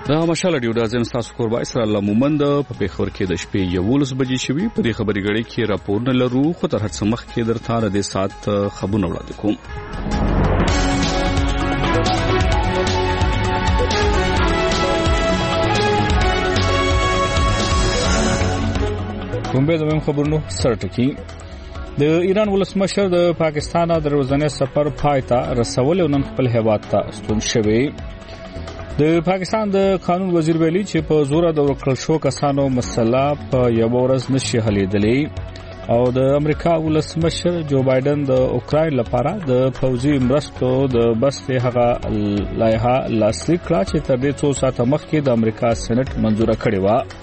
دا مشاله ډیو د تاسو قربای سره الله مومند په پیښور کې د شپې 11 بجې شوي په دې خبري غړي کې راپورونه لرو خو تر هڅه مخ کې درته د سات خبرونه وړاندې کوم. کوم به زموږ خبرونو سرټکی د ایران ولسمشر د پاکستان د ورځنی سفر پایتا رسول او نن خپل هیواد ته ستون شوی. د پاکستان د قانون وزیر ویلي چې په زور د ورکړل شو کسانو مسله په یو ورځ نشي حلیدلې او د امریکا ولسمشر جو بایدن د اوکراین لپاره د فوجي مرستو د بسته هغه لایحه لاسلیک کړه چې تر دې 2 ساعته مخکې د امریکا سېنات منزوره کړې و.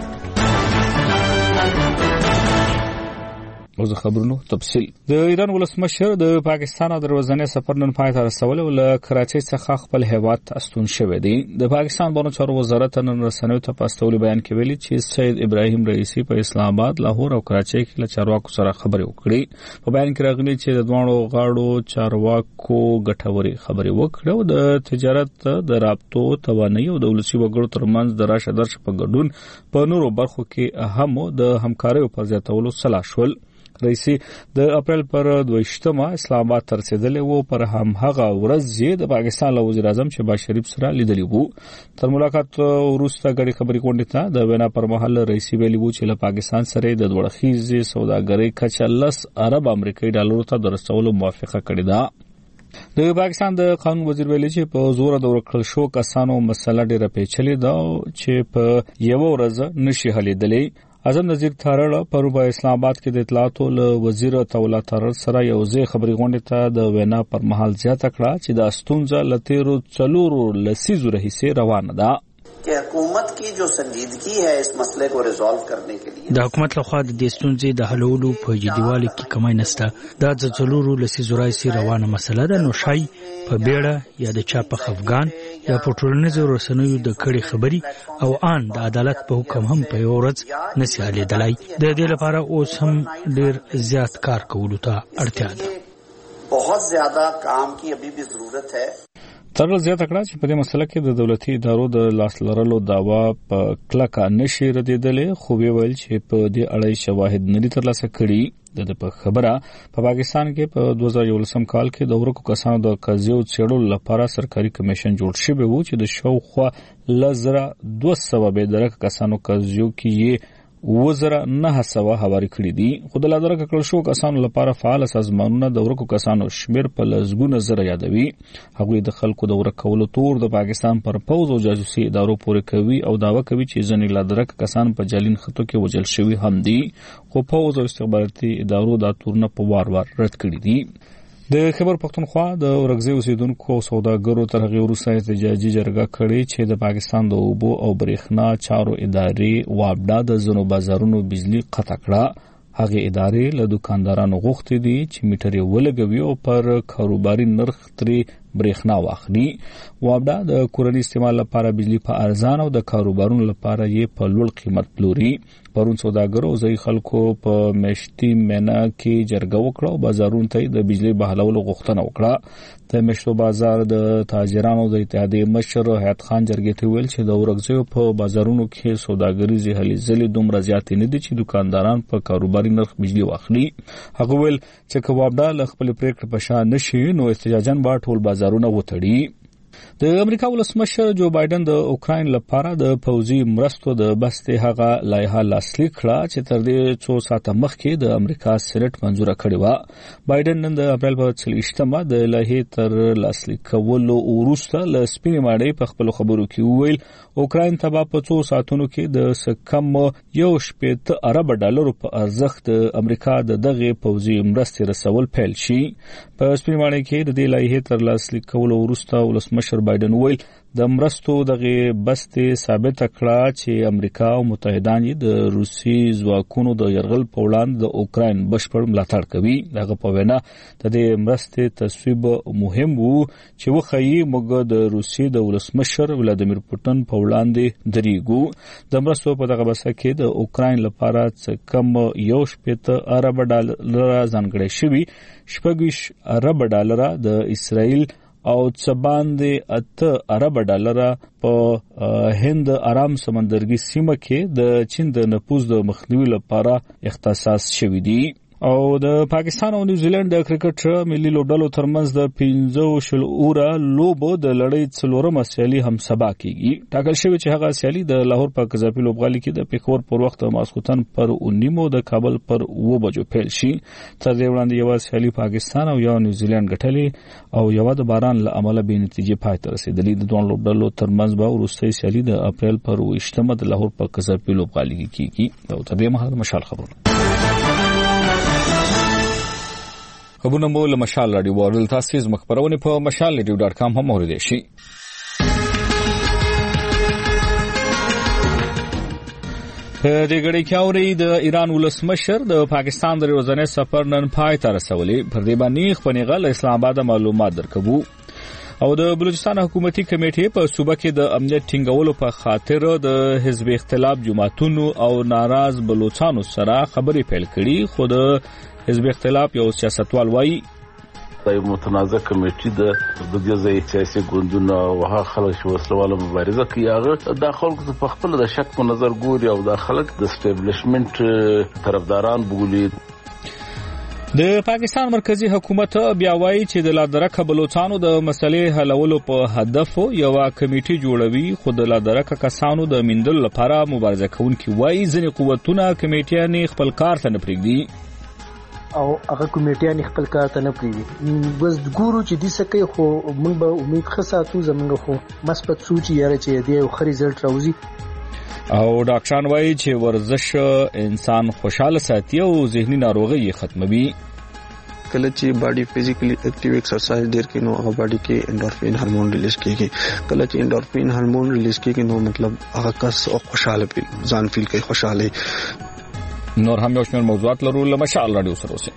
اوس خبرونو تفصیل. د ایران ولسمشر د پاکستان د ورځنی سفر نن پای ته رسول او له کراچۍ څخه خپل هیواد ته ستون شوی دی. د پاکستان بانو چارو وزارت نن رسنیو ته پاستولي بیان کې ویلي چې سید ابراهیم رئیسی په اسلام آباد، لاهور او کراچۍ کې له چارواکو سره خبرې وکړې. په بیان کې راغلي چې د دوه غاړو چارواکو ګټوري خبرې وکړې او د تجارت د رابطو توانایي او د ولسي وګړو ترمنځ د راشه درشه په ګډون په نورو برخو کې اهم د همکارۍ په زیاتولو سلا شول. رئیسی د اپریل پر 22 اسلام آباد ته رسیدلی وو. پر همغه ورځ یې د پاکستان له وزیر اعظم شهباز شریف سره لیدلی وو. تر ملاقات وروسته غړي خبرې کونډې ته د وینا پر مهال رئیسی ویلي وو چې له پاکستان سره د دوړخیزې سوداګرۍ کچه 10 ارب امریکایي ډالرو ته د رسولو موافقه کړې ده. د پاکستان د قانون وزیر ویلي چې په زور د ورکړل شو کسانو مسله ډېره پیچلې ده چې په یو ورځ نشي حلیدلې. اعظم نذیر تارړ په اسلام آباد کې د اطلاعاتو له وزیر تولا تارړ سره یو ځای خبري غونډه ته د وینا پر مهال زیاته کړه چې د استونزه لتیرو څلورو لسیزو رهیسه روانه ده. कि हुकूमत की जो संजीदगी है इस मसले को रिजॉल्व करने के लिए د حکومت لخوا د دې ستونزې د حلولو په جديوالي کې کمای نشته. دا د څلورو لسیزو راځي روانه مسله ده. نو شای په بیړه یا د چا په خفګان یا په ټولنیزو رسنیو د کړي خبري او ان د عدالت په حکم هم په یو ورځ نشي حلیدلای. د دې لپاره اوس هم ډیر زیات کار کولو ته اړتیا ده. बहुत ज्यादा काम की अभी भी जरूरत है. تر زیاته کړه چې په دې مسله کې د دولتي ادارو د لاس لرلو داوا په کلکه نشي ردیدلې، خو ویل چې په دې اړه شواهد نه دي ترلاسه کړي. د په خبره په پاکستان کې په 2011 کال کې د ورکو کسانو د قضیو څېړلو لپاره سرکاري کمیشن جوړ شوی و چې د شاوخوا 1200 به درک کسانو قضیو کې وزره 900 حواله کړی دي. خو د لادرک کړل شو کسانو لپاره فعال سازمانونه د ورکو کسانو شمیر په لزګونه زره یادوي. هغوی د خلکو د ورکولو تور د پاکستان پر پوز او جاسوسي ادارو پورې کوي او داوا کوي چې ځنې لادرک کسان په جالین خطو کې وجل شوی هم دي، خو پوز او استخباراتي ادارو دا تورونه په وار رد کړی دي. د خبر پښتونخوا د ورغزي اوسیدونکو او سوداګرو تر هغه وروسته احتجاجي جرګه کړې چې د پاکستان د اوبو او برېښنا چارو ادارې وابډا د زنو بازارونو بجلی قطع کړه. هغه ادارې له دکاندارانو غوښتي دي چې میټر ولګوي او پر کاروباري نرخ ترې برېښنا واخلي. وابډا د کورنۍ استعمال لپاره بجلی په ارزان او د کاروبارونو لپاره یې په لوړ قیمت پلوري. پرون سوداګرو او ځای خلکو په مشتي مینا کې جرګه وکړه او بازارونو ته د بجلی بحالولو غوښتنه وکړه. د مشتو بازار د تاجرانو د اتحادیې مشر حیات خان جرګې ته ویل چې د ورغزیو په بازارونو کې سوداګریزي هلې ځلې دومره زیاتې نه دي چې دکانداران په کاروباري نرخ بجلی واخلي. هغه ویل چې که وابډا له خپل پریکړې په شان نشي نو احتجاجاً به ټول بازارونه وتړي. د امریکا ولسمشر جو بایدن د اوکراین لپاره د فوجي مرستو د بسته هغه لایحه لاسلیک کړه چې تر دې 2 ساعته مخکې د امریکا سېنات منزوره کړې و. بایدن نن د اپریل په 28 د لایحې تر لاسلیک کولو وروسته له سپینې ماڼۍ په خپل خبرو کې وویل اوکراین ته په 2 ساعتونو کې د سکم 1.8 ارب ډالرو په ارزښت د امریکا د دغه فوجي مرستې رسول پیل شي. په سپینې ماڼۍ کې د دې لایحې تر لاسلیک کولو وروسته ولسمشر بایدن ویل د مرستو دغه بسته ثابت کړه چې امریکا او متحدان د روسي ځواکونو د يرغل په وړاندې د اوکراین بشپړ ملاتړ کوي. دغه په وینا د دې مرستې تصویب مهم وو چې وخی موږ د روسي د ولسمشر ولادیمیر پوتین په وړاندې دریګو. د مرستو په دغه بسته کې د اوکراین لپاره څه کم 1.8 ارب ډالر ځانګړي شوی، 6 ارب ډالر د اسرائیل او څباندې 8 ارب ډالر په هند آرام سمندرګي سیمه کې د چین د نفوذ د مخنیوي لپاره اختصاص شوی دی. او د پاکستان او نیوزیلند د کرکټ ملي لوبډلو ترمنځ د 15 اوره لوبو د لړۍ څلورمه سیالي هم سبا کیږي. ټاکل شوی چې هغه سیالي د لاهور په قذافي لوبغالي کې د پیښور پر وخت ماسخوتن پر 19 د کابل پر 2 بجو پیل شي. تر دې وړاندې یو سیالي پاکستان او یو نیوزیلند ګټلې او یو د باران له امله به نتیجې پای ته رسیدلې. د دوه لوبډلو ترمنځ به وروستۍ سیالي د اپریل پر 28 د لاهور په قذافي لوبغالي کې کیږي. او تر دې مهاله مشال خبرونه خبرونه مو له مشال رادیو ورل تاسو زموږ خبرونه په mashalradio.com هم اوریدئ شئ. په دې غړي کې اوري د ایران ولسمشر د پاکستان د ورځنی سفر نن پای ته رسولې. پر دې باندې خپنیغه له اسلام آباد معلومات درکوو. او د بلوچستان حکومتي کمیټې په صوبه کې د امنیت ټینګولو په خاطر د حزب اختلاف جماعتونو او ناراض بلوچستانو سره خبرې پیل کړي. خو د حزب اختلاف یو سیاستوال وایي د متنازع کمیټې د دغه سیاسي ګوندونو او هغه خلک چې وسلواله مبارزه کوي هغه د خلکو په خپل د شک په نظر ګوري او د خلک د اسټابلیشمنت طرفداران بولي. د پاکستان مرکزی حکومت بیا وایي چې د لادرکه بلوچستانو د مسلې حلولو په هدف یو کمیټه جوړوي. خو د لادرکه کسانو د میندل لپاره مبارزه کوونکي وایي ځینې قوتونه کمیټې خپل کار ته نه پرېږدي او هغه کمیټیان خپل کار ته نه پریږدي. بس ګورو چې د سکه خو موږ به امید خساتو زمونږ خو مثبت سوچ یاره چې دی خو ریزلټ راوځي. او ډاکټران وایي چې ورزش انسان خوشاله ساتي او ذهني ناروغي ختموي. کله چې باډي فزیکلی اکټیو ایکسرسایز ډیر کینو هغه باډي کې انډورفین هورمون ریلیز کیږي. کله چې انډورفین هورمون ریلیز کیږي نو مطلب هغه کس خوشاله فیل ځان فیل کوي خوشاله. نور هم یو شمېر موضوعات لرو له مشال رادیو سره اوسئ.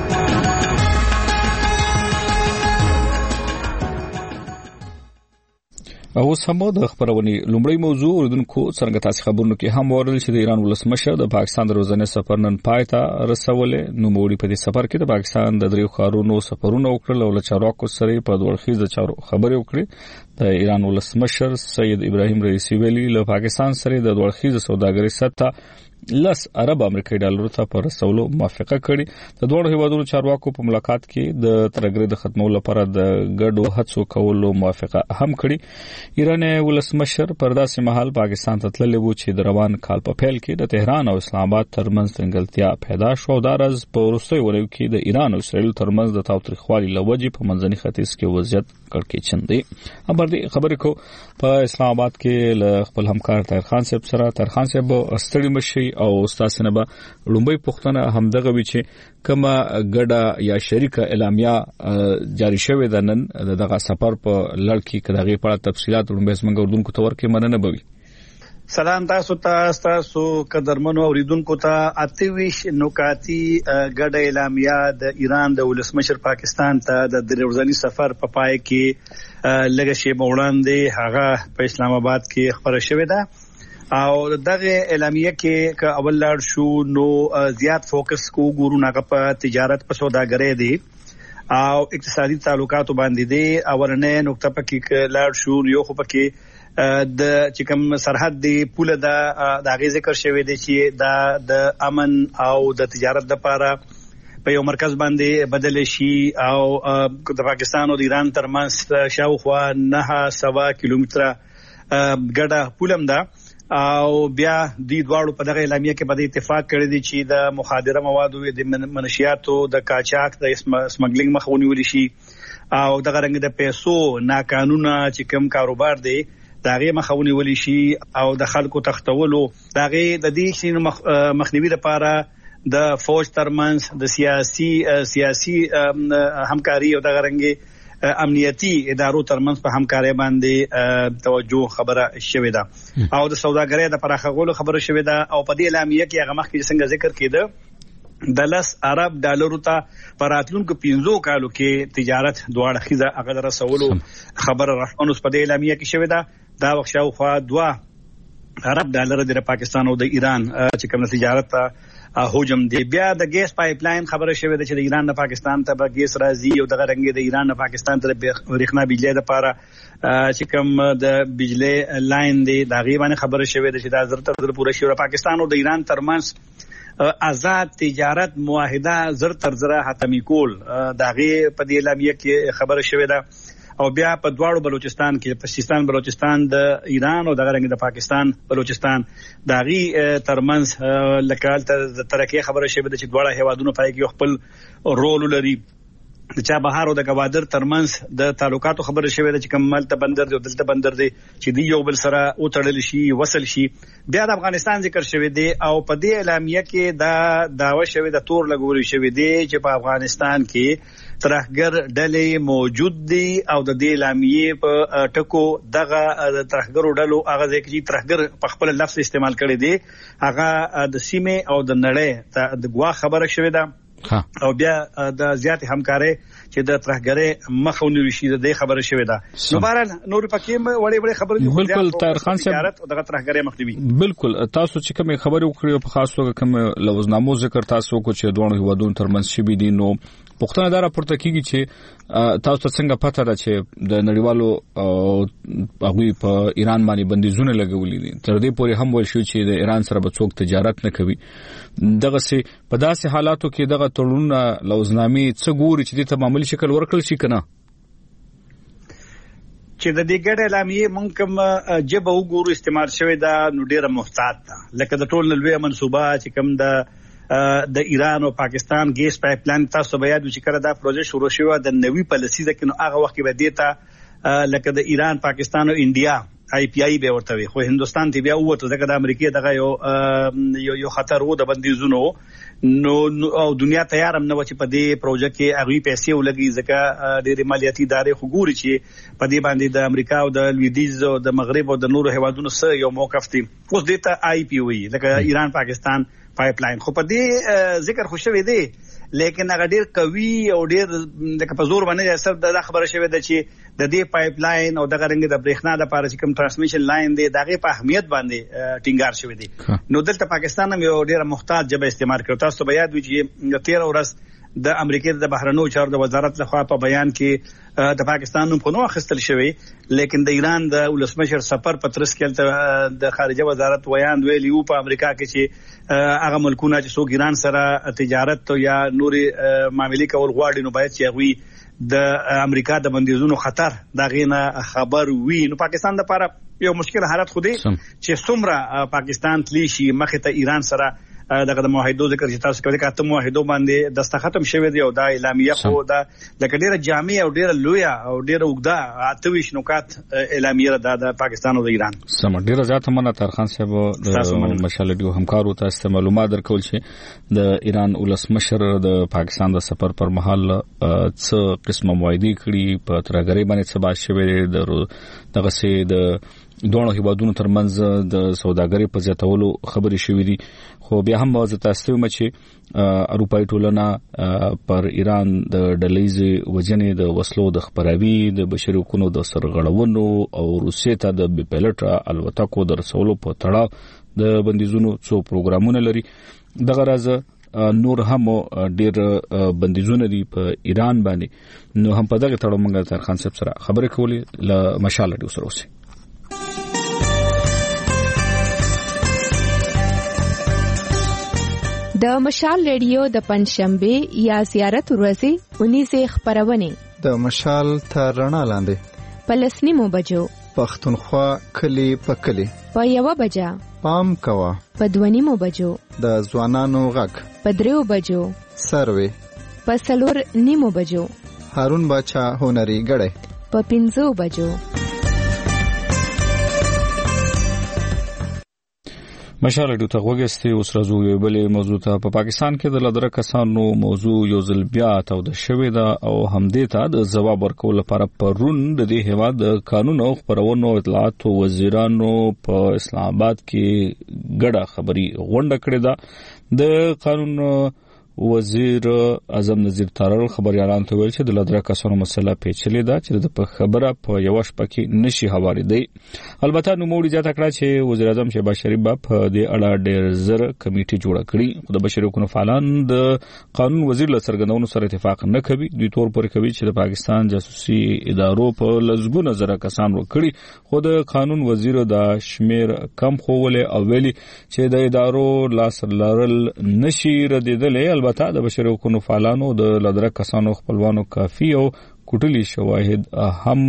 اوس هم د خبرونې لومړی موضوع اوریدونکو څنګه تاسو خبرونه کې هم ورل چې د ایران ولسمشر د پاکستان د ورځنی سفر نن پای ته رسولې. نو موړي په دې سفر کې د پاکستان د دریو ښارونو سفرونه وکړل او له چارواکو سره په دوړخیزه چارو خبرې وکړې. د ایران ولسمشر سید ابراهیم رئیسی ویلي له پاکستان سره د دوړخیزه سوداګرۍ سطح 10 ارب امریکایي ډالر ته پر رسولو موافقه کړې. د دوه هیوادونو چارواکو په ملاقات کې د ترګرې د ختمولو لپاره د ګډو هڅو کولو موافقه هم کړې. ایران ولسمشر پر داسې مهال پاکستان ته تللی و چې د روان کال په پیل کې د تهران او اسلام آباد ترمنځ تنګلتیا پیدا شو. دا راز په وروستیو ورځو کې د ایران او اسرائیل ترمنځ د تاوتریخوالي لوجې په منځني ختیځ کې وضعیت کړکېچن دی. خبر دی خبرې کو په اسلام آباد کې له خپل همکار طاهر خان صاحب سره. طاهر خان صاحب ستړي مشي او استاد سنبا لومبي پښتنه همدغه وی چې کما ګډه یا شریکه اعلامیه جاری شوې ده نن دغه سفر په لړ کې کداغي په تفصيلات لومبي څنګه اردوونکو تور کې مننه بوي. سلام تاسو قدرمنو اوریدونکو ته 28 نکاتی ګډه اعلامیه د ایران د ولسمشر پاکستان ته د درورځنی سفر په پای کې لږه شی وړاندې هغه په اسلام آباد کې خبره شوې ده. او دغه اعلامیه کې ک اول لړ شو نو زیات فوکس کو ګورو نه په تجارت په سوداګرۍ دی او اقتصادي تعلقاتو باندې دی. اورنه نقطه پکې لړ شو یو خو پکې د چې کوم سرحد دی پوله د غي ذکر شوی دی چې د امن او د تجارت لپاره په یو مرکز باندې بدل شي او د پاکستان او د ایران ترمنځ شاوخوا 900 کیلومتره ګډه پولم ده. او بیا د دوړو په دغه اعلامیه کې په اتفاق کړی دی چې د مخدره موادو د منشیاتو د کاچاک د سمګلینګ مخ ونیول شي او دغه رنګ د پیسو ناقانونه چې کوم کاروبار دی دغه مخ ونیول شي او د خلکو تختولو دغه د دې شین مخنیوي لپاره د فوج ترمنځ د سیاسي همکاري او دغه رنګ امنیتی ادارو ترمنځ په همکارۍ باندې توجه خبره شوې ده او د سوداګرۍ د پراخولو خبره شوې ده. او په دې اعلامیه کې هغه مخکې څنګه ذکر کېده د 10 ارب ډالرو ته پراتلونکو 15 کالو کې تجارت دواړه خيزه هغه رسولو خبره راځونه په دې اعلامیه کې شوې ده. دا وخت خو 2 ارب ډالر د پاکستان او د ایران چې کوم تجارت هجوم دی. بیا د ګیس پایپ لاین خبره شوې ده چې د ایران نه پاکستان ته به ګیس راځي او دغه رنګ د ایران نه پاکستان ته برېښنا بجلی لپاره چې کوم د بجلی لاین دی دا غیبانه خبره شوې ده چې دا زر تر پوره شي. پاکستان او د ایران ترمنځ آزاد تجارت معاهده زر تر زره حتمی کول دا غي په دې اعلامیه کې خبره شوې ده. او بیا په دواړو بلوچستان کې په سیستان بلوچستان د ایران او دغه رنګ د پاکستان بلوچستان داغي ترمنځ لکه ترکیه خبره شوه چې دواړه هیوادونو پای کې خپل رول لري. د چا بهار او د گوادر ترمنځ د تعلقاتو خبره شوه چې کمل ته بندر دی او دلته بندر دی چې دی یو بل سره او تړل شي وصل شي. بیا د افغانستان ذکر شوه دی او په دې اعلامیه کې دا داوا شوه د تور لګول شوه دی چې په افغانستان کې ترهګر ډلې موجود دي او د دې اعلامیه په ټکو دغه ترهګرو ډلو هغه ځکه ترهګر په خپل لفظ استعمال کړی دی هغه د سیمه او د نړۍ د غوا خبره شوه ده او بیا د زیات همکاري چې د ترهګرۍ مخاوني شي د خبره شوې ده. نو بهرحال نور پکې وړي وړي خبرې دي. بالکل طاهر خان صاحب دغه ترهګرۍ مخنیوي بالکل تاسو چې کوم خبرې وکړو په خاص توګه کوم لوزنامو ذکر تاسو کو چې دوه هیوادونو ترمنځ شي دي نو پښتنه دا راپورته کیږي چې تاسو څنګه پته ده چې د نړیوالو هغه په ایران باندې بندیزونه لګولې دي تر دې پورې هم ویل شو چې د ایران سره به څوک تجارت نه کوي. دغه سي په داسې حالاتو کې دغه تړونونه لوزنامې څه ګوري چې د تمامل شکل ورکړل شي کنه چې د دې ګډ اعلامیه مونږ جبه وګورو استعمال شوی دا نو ډیره محتاط ده لکه د ټول لوی منصوبه چې کوم د ایران او پاکستان ګیس پایپ لاین تاسو به یاد چې کړه دا پروژه شروع شوه د نوې پالیسي ده کنه هغه وخت به دیتا لکه د ایران پاکستان او انډیا آی پی آی به ورته وي خو هندستان ته بیا وته ځکه د امریکای دغه یو خطر وو د بندیزونو نو او دنیا تیار هم نه و چې په دې پروژه کې هغه پیسې ولګي ځکه ډېر مالیاتي ادارې خو ګوري چې په دې باندې د امریکا او د لویدیز او د مغرب او د نورو هیوادونو سره یو موقف دي. اوس دته آی پی وي لکه ایران پاکستان پایپ لاین خو په دې ذکر خوشوي دي لیکن هغه ډیر قوي او ډیر لکه په زور باندې اثر د خبره شوی د چې د دې پایپ لاین او دغه رنګ د برېښنا لپاره چې کوم ترانسمیشن لاین دی دغه په اهمیت باندې ټینګار شوی دی. نو دلته پاکستان هم یو ډیر محتاط جبه استعمال کړو. تاسو به یاد وي چې 13 ورځ د امریکای د بهرنیو چارو د وزارت لخوا په بیان کې د پاکستان نوم په نو اخستل شوی لیکن د ایران د ولسمشر سفر پترس کې د خارجه وزارت ویان ویلیو په امریکا کې چې هغه ملکونه چې څوک ایران سره تجارت یا نوري معاملې کول غواړي نو باید چې هغه د امریکا د بندیزونو خطر دا غینه خبر وي. نو پاکستان لپاره یو مشکل حالت خو دی چې څومره پاکستان تلی شي مخه ته ایران سره دغه معاهدو ذکر چې تاسو کوي کاته معاهدو باندې دستخط شوی دی او دا اعلامیه خو دا لکه ډیره جامع او ډیره لویه او ډیره وګدا 28 نکات اعلامیه د پاکستان او د ایران سم ډیره ذاته منه طاهر خان صاحب د مشالډیو همکارو تاسو معلومات درکول چې د ایران ولسمشر د پاکستان د سفر پر مهال څه قسمه معاهده کړي په ترګری باندې څه باندې شوی دغه سي د دوه هیوادونو ترمنځ د سوداګرۍ په زیاتولو خبرې شوې دي. خو بیا هم واځي تاسو چې اروپאי ټولنه پر ایران د ډلېز وجنې د وسلو د خبروي د بشري حقوقو د سرغړونو او روسیې ته د بیپلټ الوتکو د رسولو په تړاو د بندیزونو څو پروګرامونه لري. دغه راز نور هم ډیر بندیزونه دي په ایران باندې نو هم په دغه تړاو موږ طاهر خان صاحب سره خبرې کولې ل مشال ډیو سره اوسه. د مشال ریډیو د پنځشنبه یا زیارت ورځې 19 خبرونه د مشال تر رڼا لاندې پلسنیمو بجو پښتونخوا کلی په کلی په یو بجا پام کوا په 2 بجو د ځوانانو غږ په 3 بجو سروي په 4 بجو هارون باچا هنري غړې په 5 بجو. مشاله د توګهستي اوس راځو یو بلې موضوع ته. په پاکستان کې د لدره کسانو موضوع یو ځل بیا ته د شوې ده او همدې ته د جواب ورکول لپاره پرون د دې هیواد د قانون او خبرونو اطلاعات وزیرانو په اسلام آباد کې ګډه خبري غونډه کړې ده. د قانون وزیر اعظم نظیر تارړ خبريالانو ته ویل چې د لدره کسانو مسله پیچلې ده چې د خبره په یو شپه کې نشي هواریدي. البته نو موړي ځات کړه چې وزیر اعظم شهباز شریف په دې اړه ډېر زر کمیټه جوړه کړي. خو د بشري حقوقو فعالان د قانون وزیر له څرګندونو سره اتفاق نه کوي. دوی تور پر کوي چې د پاکستان جاسوسي ادارو په لزګونه زره کسان وکړي، خو د قانون وزیر د شمیر کم خوولې او ویلي چې د ادارو لاس لرل نشي ردیدلې. البته د بشري حقوقو فعالانو د لدره کسانو خپلوانو کافي او کوټلی شواهد هم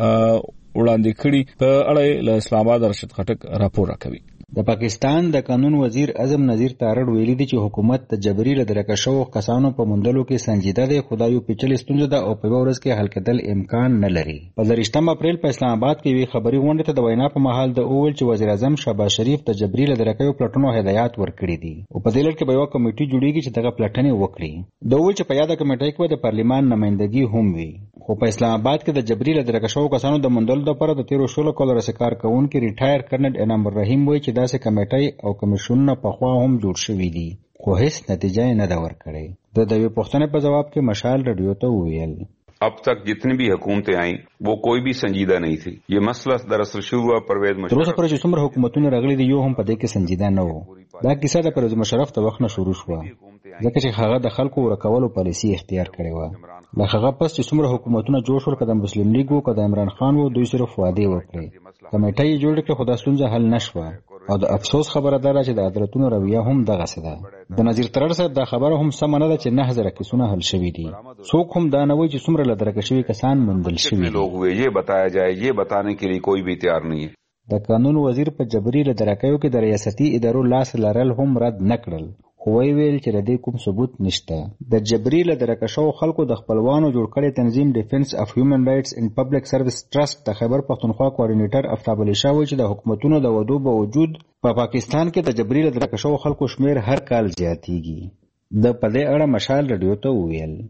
وړاندې کړي. په اړه له اسلام آباد رشید خټک راپور راکوي. د پاکستان د قانون وزیر اعظم نظیر تارړ ویلي دی چې حکومت د جبري لدرکه شو کسانو په موندلو کې سنجیده دی، خدایو پیچلې ستونزه ده او په ورځ کې حل کېدل امکان نه لري. په 28 اپریل په اسلام آباد کې وی خبري غونډه ته د وینا په محل د اول چې وزیر اعظم شهباز شریف د جبري لدرکه یو پلټنو هدایات ورکړي دي او په دې لړ کې به یو کمیټه جوړیږي چې دغه پلټنې وکړي. د اول چې په یاده کمیټه کې د پارلیمان نمائندګي هم وي، خو په اسلام آباد کې د جبري لدرکه شو کسانو د موندلو لپاره د 13 کال رسکار کوونکي ریټایر کرنل انعام الرحیم وایي چې داسې کمیټې او کمیشنونه په خوا هم جوړ شوي دي، خو هیڅ نتیجه نه ده ورکړې. د دې پوښتنې په جواب کې مشال رادیو ته وویل अब तक जितनी भी हुकूमतें आई वो कोई भी संजीदा नहीं थी. ये मसला दरअसल शुरू हुआ परवेज मुशर्रफ تر اوسه پورې چې څومره حکومتونه راغلي دي یو هم په دې کې سنجیده نه وو. دا کیسه د پرویز مشرف ته وخت نه شروع شوه ځکه چې هغه د خلکو ورکولو پالیسي اختیار کړې و. له هغه پس چې څومره حکومتونه جوړ شول، کله مسلم لیگ او کله عمران خان وو، دوی صرف وعده وکړي. کمیټه یې جوړ کړه خو دا ستونزه حل نشوه او د افسوس خبره ده چې د عدالتونو رویه هم دغه څه ده. د نظیر ترړ صاحب دا خبره هم سم نه ده چې 9000 کیسونه حل شوي دي. څوک هم دا نه وایي چې څومره لدرکه شوي کسان موندل شوي دي. लोग हुए ये बताया जाए, ये बताने के लिए कोई भी तैयार नहीं है. د قانون وزیر په جبري لدرکیو کې د ریاستي ادارو لاس لرل هم رد نکړل، خو ویل چې د دې کوم ثبوت نشته. د جبري لدرکه شو خلکو د خپلوانو جوړ کړي تنظیم ډیفنس اف هیومن رائټس ان پبلک سرویس ټرست د خیبر پختونخوا کوارډینیټر افتاب علي شاه وایي چې د حکومتونو د ودو باوجود په پاکستان کې د جبري لدرکه شو خلکو شمیر هر کال زیاتیږي. د په دې اړه مشال رادیو ته وویل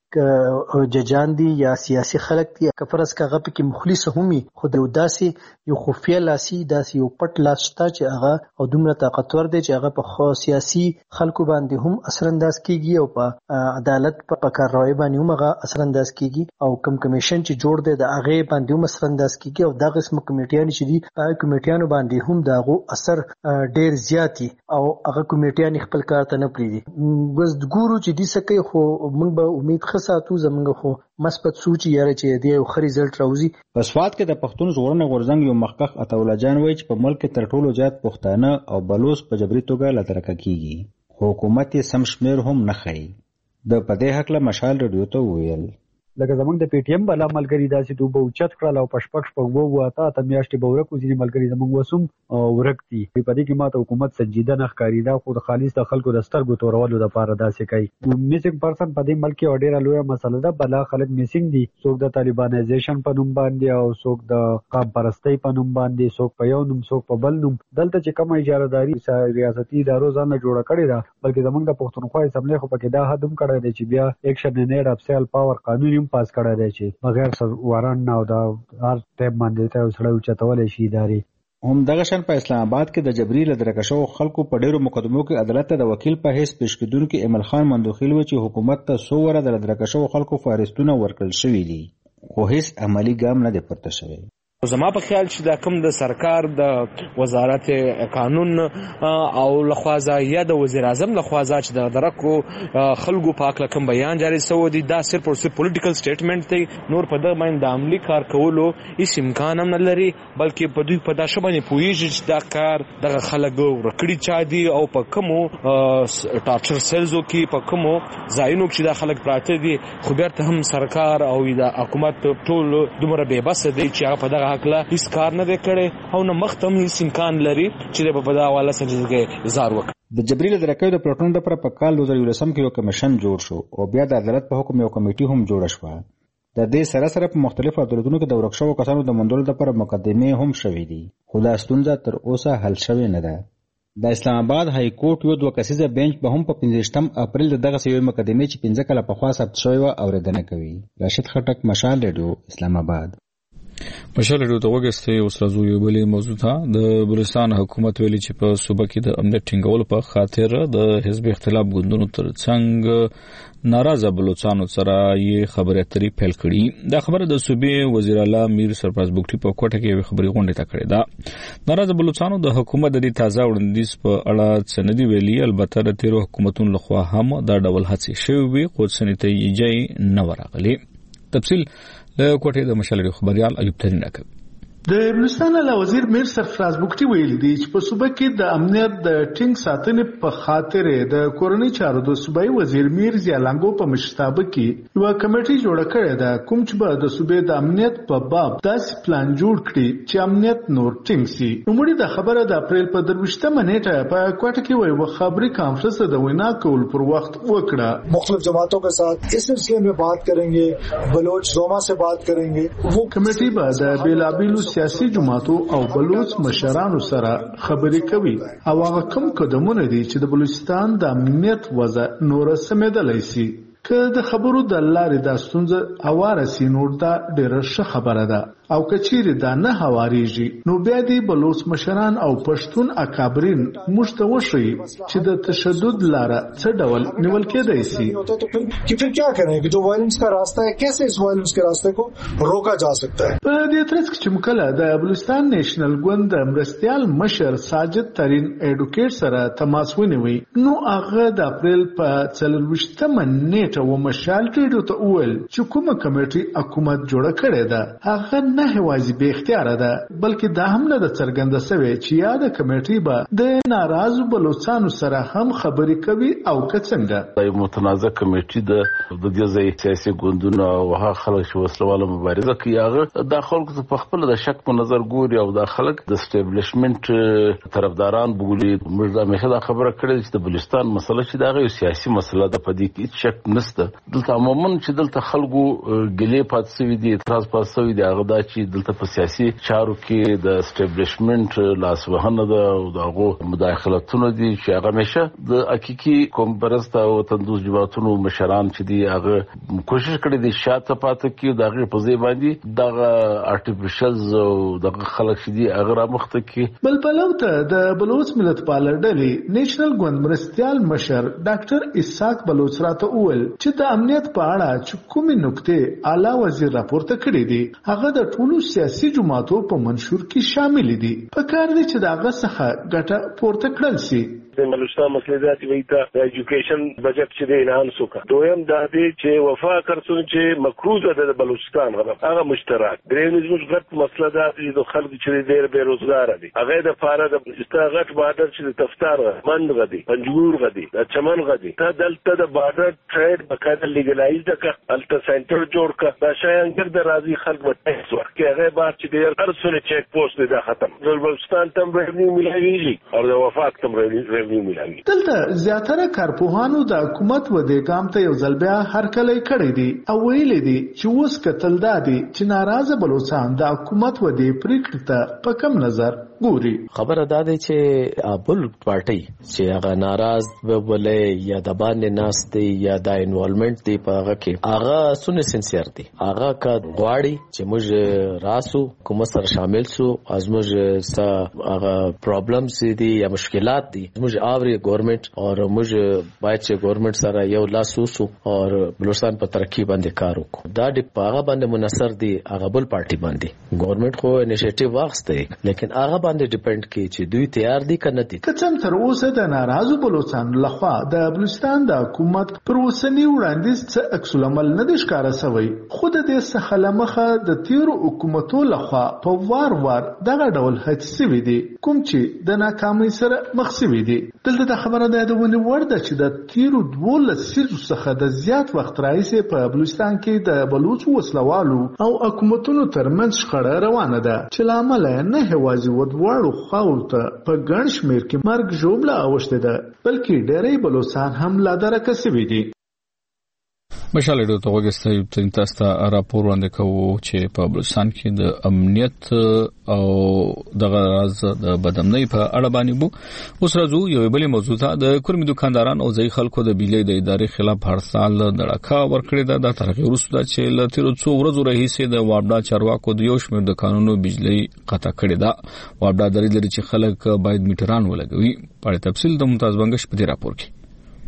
ججان دي یا سیاسي خلک دي که فرض کغه په کې مخلص همي خو د داسې یو خفیه لاسي داسې یو پټ لاس شته چې هغه او دومره طاقتور دی چې هغه په خو سیاسي خلکو باندې هم اثر انداز کیږي او په عدالت په کارروای باندې هم هغه اثر انداز کیږي او کم کمیشن چې جوړ دی د هغه باندې هم اثر انداز کیږي او دا قسم کمیټیان چې دي هغه کمیټیانو باندې هم داغو اثر ډیر زیاتی او هغه کمیټیان خپل کار ته نه پریږدي. بس ګورو چې دې سکه خو موږ به امید ساتو زمونږ خو مثبت سوچ یاره چې دی یو ښه ریزلټ راوځي. په سواد کې د پښتون ژغورنې غورځنګ یو مخکښ عطاالله جان وایي چې په ملک کې تر ټولو زیات پښتانه او بلوچ په جبري توګه لدرکه کیږي، خو حکومت یې سم شمیر هم نه ښیي. د په دې هکله مشال رادیو ته وویل لکه زمونږ د پی ټی ایم بلا ملګری داسې دوه اوچت کړل او پشپک شپږ وو اته میاشتې به ورکو ځینې ملګری زمونږ وسوم ورک دي. په دې کې ماته حکومت سنجیده نه ښکاري، دا خو د خالص د خلکو د سترګو تورولو لپاره داسې کوي. میسنګ پرسن په دې ملک کې ډېره لویه مسله ده. بلا خلک میسنګ دي، څوک د طالبانایزیشن په نوم باندې او څوک د قام پرستی په نوم باندې، څوک په یو نوم څوک په بل نوم. دلته چې کوم اجارهداري ریاستي ادارو ځان جوړه کړې ده، بلکې زمونږ د پښتونخوا اسمبلی خو پکې دا حد هم کړی دی چې بیا ایکشن نیډ اف سیل پاور قانون هم پاس کړی دی چې بغیر وارن او دا هر ټیم باندې ته سړی چتولې شي اداري. هم دغه شان په اسلام آباد کې د جبري لدرکه شو خلکو په ډیرو مقدمو کې عدالت ته د وکیل په حیث پیش کېدونکي ایمل خان مندوخیل و چې حکومت ته څو وره د لدرکه شو خلکو فارستونه ورکړل شوي دي، خو هیڅ عملی ګام نه دی پورته شوی. زما په خیال چې دا کوم د سرکار د وزارت قانون او لخوازه یا د وزیر اعظم لخوازه چې د درکو خلکو پاک لکم بیان جاری سو دي، دا صرف او صرف پولیټیکل سټیټمنټ دی. نور په دغه باندې د عملی کار کولو هیڅ امکان هم نه لري، بلکې په دوی په دا شبانه پویږي چې دا کار دغه خلکو ورکړي چا دي او په کومو ټارچر سیلزو کې په کومو ځایونو کې دا خلک پراته دي. خو بیرته هم سرکار او د حکومت ټول دومره بے بس دي چې هغه په دغه حقله هیڅ کار نه دی کړی او نه مختم هیڅ امکان لري چې په دا حواله سره اظهار وکړي. د جبري لدرکیو د پلټنو لپاره په کال 2011 کې یو کمیشن جوړ شو او بیا د عدالت په حکم یو کمیټي هم جوړه شوه. د دې سره سره په مختلفو عدالتونو کې د ورکشو کسانو د موندلو لپاره مقدمې هم شوې دي، خو دا ستونزه تر اوسه حل شوې نه ده. د اسلام آباد های کورټ یو 2 کسیزه بنچ به هم په 15 اپریل دغه سوي مقدمې چې 15 کاله پخوا ثبت شوی و اوریدنه کوي. راشد خټک، مشال رادیو، اسلام آباد. مشال ډیوته وګسته اوسلازو یو بلې موضوع ته د بلوچستان حکومت ویلي چې په صوبه کې د امنیت ټینګولو په خاطر د حزب اختلاف ګوندونو ترڅنګ ناراضه بلوچستانو سره یې خبرې اترې پیل کړي. دا خبره د صوبې وزیر اعلی میر سرفراز بوګټي په کوټه کې خبري غونډه ته کړې ده. ناراضه بلوچستانو د حکومت د تازه وړاندیز په اړه سندي ویلي، البته د تیرو حکومتونو لخوا هم دا ډول هڅې شوې وي خو نتیجې نه ورغلې. تفصیل له کوټې د مشال خبريال ایوب ترين راکړ. د بلوچستان له وزیر میر سرفراز بوګټي ویلي دی چې په صوبه کې د امنیت د ټینګ ساتنې په خاطر د کورنۍ چارو د صوبایي وزیر میر زیالانګو په مشرتابه کې یو کمیټه جوړه کړې ده کوم چې به د صوبې د امنیت په باب داسې پلان جوړ کړي چې امنیت نور ټینګ شي. نوموړي د خبره د اپریل په 23 نیټه په کوټه کې وایي خبري کانفرنس د وینا کول پر وخت وکړه. مختلف جماعتوں کے ساتھ اس سلسلے میں بات کریں گے، بلوچ زوما سے بات کریں گے. وہ کمیټه به د بیلابیلو سیاسي جماعتو او بلوچ مشرانو سره خبرې کوي او هغه کوم قدمونه دي چې د بلوچستان د امنیت وضع نور سمېدلای شي. که د خبرو د لارې د ستونزه هواره سي نور دا ډېره ښه خبره ده او که چیرې دا نه هوارېږي نو بیا دې بلوچ مشران او پښتون اکابرین موږ ته وښیي چې د تشدد لاره څه ډول نیول کېدای شي. कि फिर क्या करें कि जो वायलेंस का रास्ता है कैसे इस वायलेंस के रास्ते को रोका जा सकता है. په دې ترڅ کې چې مکله د بلوچستان نېشنل ګوند مرستيال مشر ساجد ترين اډوکیټ سره تماس ونیوي نو هغه د اپریل په 24 نیټه و مشال ریډیو ته وویل چې کومه کمیټه حکومت جوړه کړې ده هغه نه هوازي به اختیار ده بلکې دا هم نه د څرګنده سوي چې یاد کمیټه به د ناراضو بلوچستانو سره هم خبرې کوي او څنګه. د متنازع کمیټه د دې ځای سیاسي ګوندونو او هغه خلک چې وسلواله مبارزه کوي هغه د خلکو په خپل د شک په نظر ګوري او د خلک د اسټابلیشمنت طرفداران بولي. موږ د مخه خبره کړې چې د بلوچستان مسله چې دا یو سیاسي مسله ده په دې کې شک نشته. دلته عموما چې دلته خلکو ګلې پات سوي دي اعتراض پات سوي دي هغه دا چې دلته په سیاسي چارو کې د اسټابلیشمنت لاسوهنه ده او دغه مداخلتونه دي چې هغه همیشه د حقيقي کومپرست او تندوس جماعتونو مشران چې دي هغه کوشش کړي دي شاته پاتې کې دغه په ځای باندې دغه ارتفیشلز او دغه خلک چې دي هغه رامخته کې. بل پلوته د بلوچ ملت پالر ډلې نېشنل ګوند مرستيال مشر ډاکټر اسحاق بلوچ راته وویل چې د امنیت په اړه چې کومې نکته اعلی وزیر راپورته کړې دي هغه د ټولو سیاسي جماعتو په منشور کې شامل دي. په کار دي چې دغه څخه ګټه پورته کړل شي. د بلوچستان مسلې ذاتي وي ته د ایجوکیشن بجټ چې د انهانس وکړه. دویم دا دی چې وفا کرسون چې مکروزه د بلوچستان هغه مشترک. دریم زموږ غټ مسله دا دی د خلکو چې ډېر بیروزګار دي هغه د فاره د استغاث بارډر چې د تفتار مند غدي پنجور غدي د چمن غدي ته دلته د بارډر ټریډ بقاعده لیګلایز دغه الټا سنټر جوړ کړه. دا شایان ګرد راځي خلک به ټیکس ورکړي هغه بار چې ډېر ارسونه چیک پوسټ دی دا ختم. د بلوچستان تم ریونیو ملایوي او د وفاق تم ریونیو دلته زیاتره کارپوهانو د حکومت و د ګام ته یو ځل بیا هرکلی کړی دی او ویلي دي چې اوس کتل دادي چې ناراضه بلوچستان د حکومت و د پریکړې ته په کم نظر ګوري. خبره دا دی چې ابل پارټي چې هغه ناراض وبلې یا د باندې ناس دی یا د انوالومنت دی په هغه کې هغه سونه سنسیر دی هغه کا غواړي چې موږ راسو کوم سره شامل سو از موږ سا هغه پرابلمز دي یا مشکلات دي موږ اوري گورنمنت اور موږ باید چې گورنمنت سره یو لاس وسو اور بلوچستان په ترقی باندې کار وکړو. دا د پاغه باندې منصر دی هغه بل پارټي باندې گورنمنت خو انیشیټیو واخسته لیکن هغه باندې ډیپند کی چې دوی تیار دي کنه دي. کڅن تر اوسه د ناراضو بلوچستان لخوا د بلوچستان د حکومت پر اوسنی وړاندیز څه عکس العمل نه دي ښکاره شوی. خود د څخه لمخه د تیرو حکومتو لخوا په وار دغه ډول هڅې وې دي کوم چې د ناکامۍ سره مخ شوي دي. دلته د خبره ده د ونی ورده چې د تیرو 12 څخه د زیات وخت راځي په بلوچستان کې د بلوچ وسلوالو او حکومتونو ترمنځ شخړه روانه ده چې لامل نه هوازي ودوړو خاورته په ګڼ شمیر کې مرګ ژوبله اوښته ده بلکې ډېری بلوچستان هم لا درکه شوي دي. مشال ډیو ته وګورئ تاسو ته راپور وړاندې کوو چې په بلوچستان کې د امنیت او دغه راز د بدامنۍ په اړه باندې وو. اوس راځو یو بل موضوع ته. د کورمي دکانداران او ځای خلکو د بجلی د ادارې خلاف هړسال دړکا ورکړې ده. د ترغیب وروسته چې له تیرو څو ورځو راهیسې د وابډا چارواکو د یو شمېر د قانونو بجلی قطع کړې ده. وابډا درې لري چې خلک باید میټران ولګوي. په اړه تفصیل د ممتاز بنگش په دې راپور کې.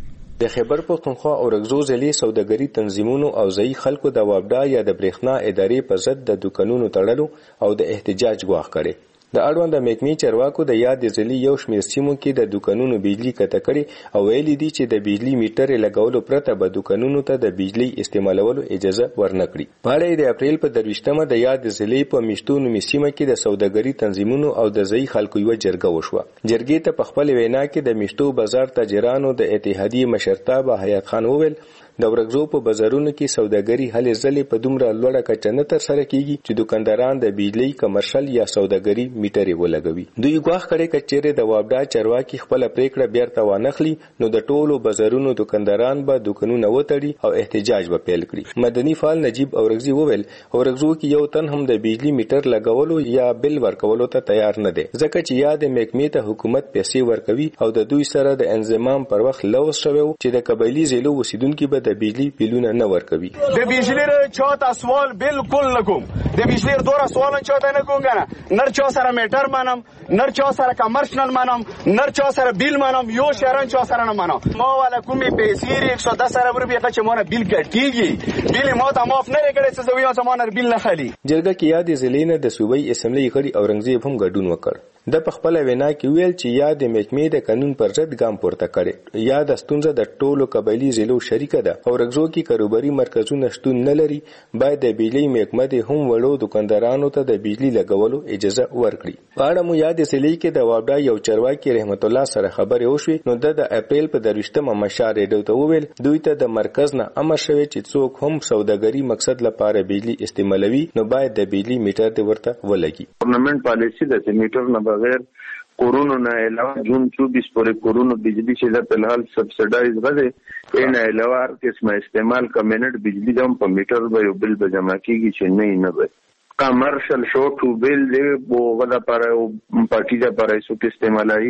د خیبر پښتونخوا او رګزو ضلعي سوداګري تنظیمونو او ځای خلکو د وابډا یا د برېښنا ادارې په ضد د دکانونو تړلو او د احتجاج غواړ کړي. د اړوند د محکمې چارواکو د یاد ضلعي یو شمېر سیمو کې د دکانونو بجلی قطع کړي او ویلي دي چې د بجلی میټر لګولو پرته به دکانونو ته د بجلی استعمالولو اجازه ورنکړي. په اړه د اپریل په 23مه د یاد ضلعي په میشتونو سیمه کې د سوداګري تنظیمونو او د ځای خلکو یو جرګه وشوه. جرګې ته په خپل وینا کې د میشتو بازار تاجرانو د اتحادیې مشرتابه حیات خان وویل د ورګزو په بازارونو کې سوداګري هلې ځلې په دومره لوړه کچه نه تر سره کیږي چې دکانداران د بجلی کمرشل یا سوداګري میټرې ولګوي. دوی غواړي کړي کچېره د وابډا چارواکي خپل پریکړه بیرته وانخلي نو د ټولو بازارونو دکانداران به دکانونه وتړي او احتجاج به پیل کړي. مدني فعال نجیب اورګزي وویل ورګزو کې یو تن هم د بجلی میټر لګولو یا بل ورکولو ته تیار نه دی ځکه چې یاد محکمې ته حکومت پیسې ورکوي او د دوی سره د انضمام پر وخت لوس شوی چې د قبایلی ضلعو اوسیدونکو به د بجلی بیلونه نه ورکوي. د بجلی چاته سوال بالکل نکوم. د بجلی دوره سوال چاته نه کوم کنه. نر چا سره میټر مانم، نر چا سره کمرشنل مانم، نر چا سره بیل مانم، یو شهرن چا سره نه مانم. ما ولا کومي پیسې 110 روپیه چې مونږ بیل کټیږي. بیل ما ته معاف نه کړي چې زوی او زمانه بیل نه خالي. جرګه کې یاد زلینه د صوبایي اسمبلی غړي اورنګزیب هم ګډون وکړ. د پخپل وینا کې ویل چې یاد محکمې د قانون پر ضد ګام پورته کړي. یاد ستونزه د ټولو قبایلی ضلعو شریکه ده. اورګزو کې کاروباري مرکزونه شتون نه لري. باید د بجلی محکمه د هم وړو دکاندارانو ته د بجلی لګولو اجازه ورکړي. په اړه مو یاد ضلعي کې د وابډا یو چارواکي رحمت الله سره خبرې وشوې نو د اپریل په 23مه مشار ریډیو ته وویل دوی ته د مرکز نه امر شوی چې څوک هم سوداګري مقصد لپاره بجلی استعمالوي نو باید د بجلی میټر د ورته ولګي. گورنمنٹ پالیسی د میټر نه بغیر कोरोना न अलावा जून 24 पूरे कोरोना बिजली से फिलहाल सब्सिडाइज गए इन अलावा किस्म इस्तेमाल का मिनट बिजली जम पर मीटर बिल बजमा की नहीं न बे कमर्शियल शॉर्ट बिल दे वो गदा पर पार्टीजा पर ऐसो के इस्तेमाल आई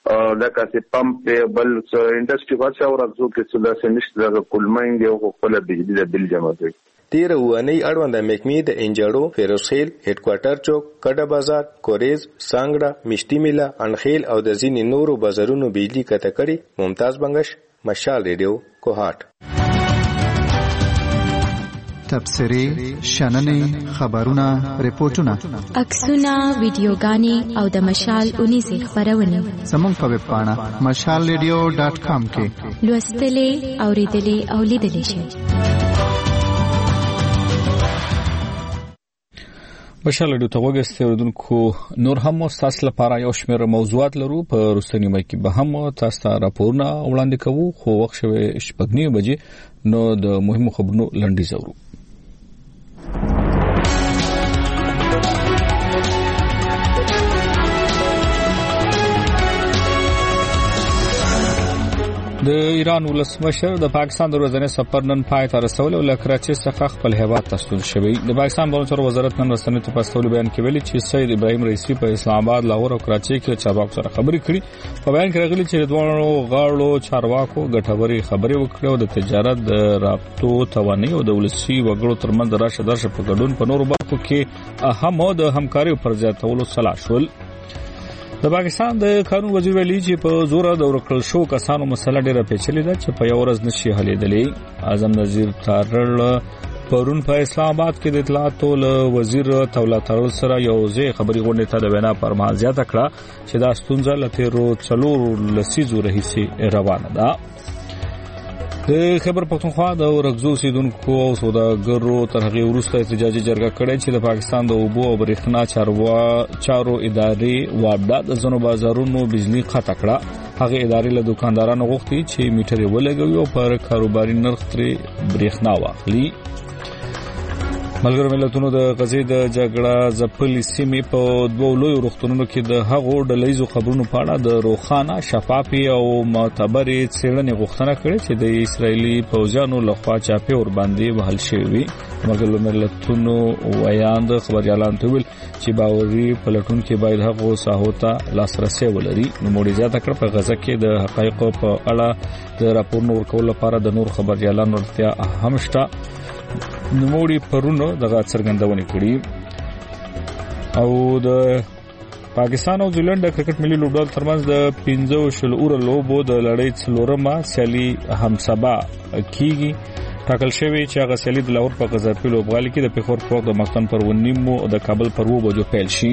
दा का से पंप पे बल इंडस्ट्री वाचा और अजो के सुदा से निश्चित कुल माइंगे को कोला बिजली दा बिल जमा करी. تیر وانی اړوند محکمې د انجړو فیروسیل هډ کوارټر چوک کډه بازار کوریز سانګړه مشتي میلا انخیل او د ځینې نورو بازارونو بجلی قطع کړي. ممتاز بنگش مشال ریډیو کوهات. تبصرې شننې خبرونه ریپورتونه عکسونه ویډیوګانې او د مشال 19 خبرونه زموږ په ویب پاڼه mashalradio.com کې لوستلې اوریدلې او لیدلې شئ. مشال ډیو ته وګورئ اوردونکو نور هم تاسو لپاره یو شمېر موضوعات لرو. په رستنی مې کې به هم تاسو ته راپورونه وړاندې کوو خو وخت شوه 8:30 بجې نو د مهمو خبرونو لنډیز اورو. د ایران ولسمشر د پاکستان د ورځني سفر نن پای ته رسول او کراچي څخه خپل هیواد ته ستون شوی. د پاکستان بهرنی وزارت نن رسنیو ته پاستول بیان کې ویلي چې سید ابراهیم رئیسی په اسلام آباد لاهور او کراچي کې چارواکو سره خبرې کړې. په بیان کې راغلي چې دوه غاړو چارواکو ګټوري خبرې وکړې او د تجارت د رابطو توانایي او د ولسي وګړو ترمنځ راشه درشه په ګډون په نورو برخو کې اهم د همکاري پر زیاتولو سلا شول. د پاکستان د قانون وزیر ویلي چې په زور د ورکړل شو کسانو مسله ډیره پیچلې ده چې په یو ورځ نشي حلېدلې. اعظم نظیر تارړ پرون په اسلام آباد کې د اطلاعاتو له وزیر تولا ترل سره یو ځای خبري غونډه ته د وینا پر مهال زیاته کړه چې دا ستونزه لته څلور لسیزو رهیسي روانه ده. د خیبر پښتونخوا د ورغزو سیدونکو او سوداګرو تر هغه وروسته احتجاجي جرګه کړې چې د پاکستان د اوبو او برېښنا چارو ادارې وابډا د ځینو بازارونو بجلی قطع کړه. هغه ادارې له دکاندارانو غوښتي چې میټر ولګوي او پر کاروباري نرخ ترې برېښنا واخلي. ملګرو ملتونو د غزې د جګړه ځپلې سیمې په دوه لویو روغتونونو کې د هغو ډلهیزو خبرونو په اړه د روښانه شفافې او معتبرې څېړنې غوښتنه کړې چې د اسرایلي پوځیانو لخوا چاپې ور باندې وهل شوې وي. ملګرو ملتونو ویاند خبريالان ته ویل چې باوري پلټونکو باید هغو ساحو ته لاسرسي ولري. نوموړي زیاته کړه په غزه کې د حقایقو په اړه د راپورونو ورکولو لپاره د نور خبريالانو اړتیا هم شته. نوموړي پرونو دغه څرګندونه کړې او د پاکستان او نیوزیلند د کرکټ ملي لوبډال ترمنځ د 15 اور لوبو د لړۍ څلورمه سیالي هم سبا کیږي. ټاکل شوی چې هغه سیالي د لاهور په غزرپي لوبغالي کې د پیښور په وخت د مختن پر ونیمو او د کابل پر 2 بجو پیل شي.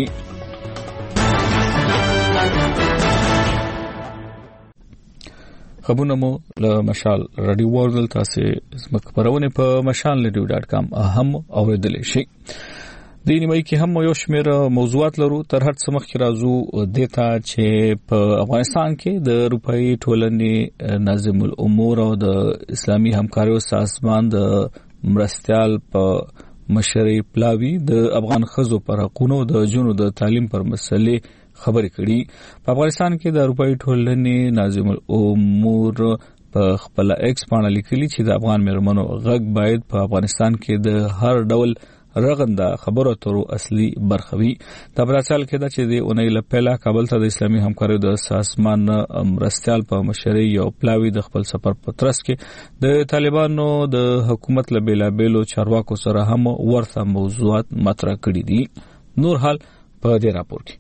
خبرونه مو له مشال رادیو ورزل تاسو زموږ خبرونه په mashalradio.com هم اوریدل شي. د نیمه کې هم یو شمېر موضوعات لرو. تر هر څه مخکې راځو دته چې په افغانستان کې د اروپאי ټولنې ناظم الامور او د اسلامي همکاریو سازمان د مرستيال په مشرۍ پلاوی د افغان خزو پر حقوقو د جنو د تعلیم پر مسلې خبرې کړي. په افغانستان کې د اروپאי ټولنې ناظم الامور په خپل ایکس باندې لیکلي چې د افغان مېرمنو غږ باید په افغانستان کې د هر ډول رغنده خبرو ترو اصلي برخوي. د براسل کې دا چې د اونۍ لپاره کابل ته د اسلامي همکاریو د سازمان مرستيال په مشرۍ او پلاوی د خپل سفر په ترڅ کې د طالبانو د حکومت له بیلابېلو چارواکو سره هم ورته موضوعات مطرح کړي دي. نور حال په دې راپور کې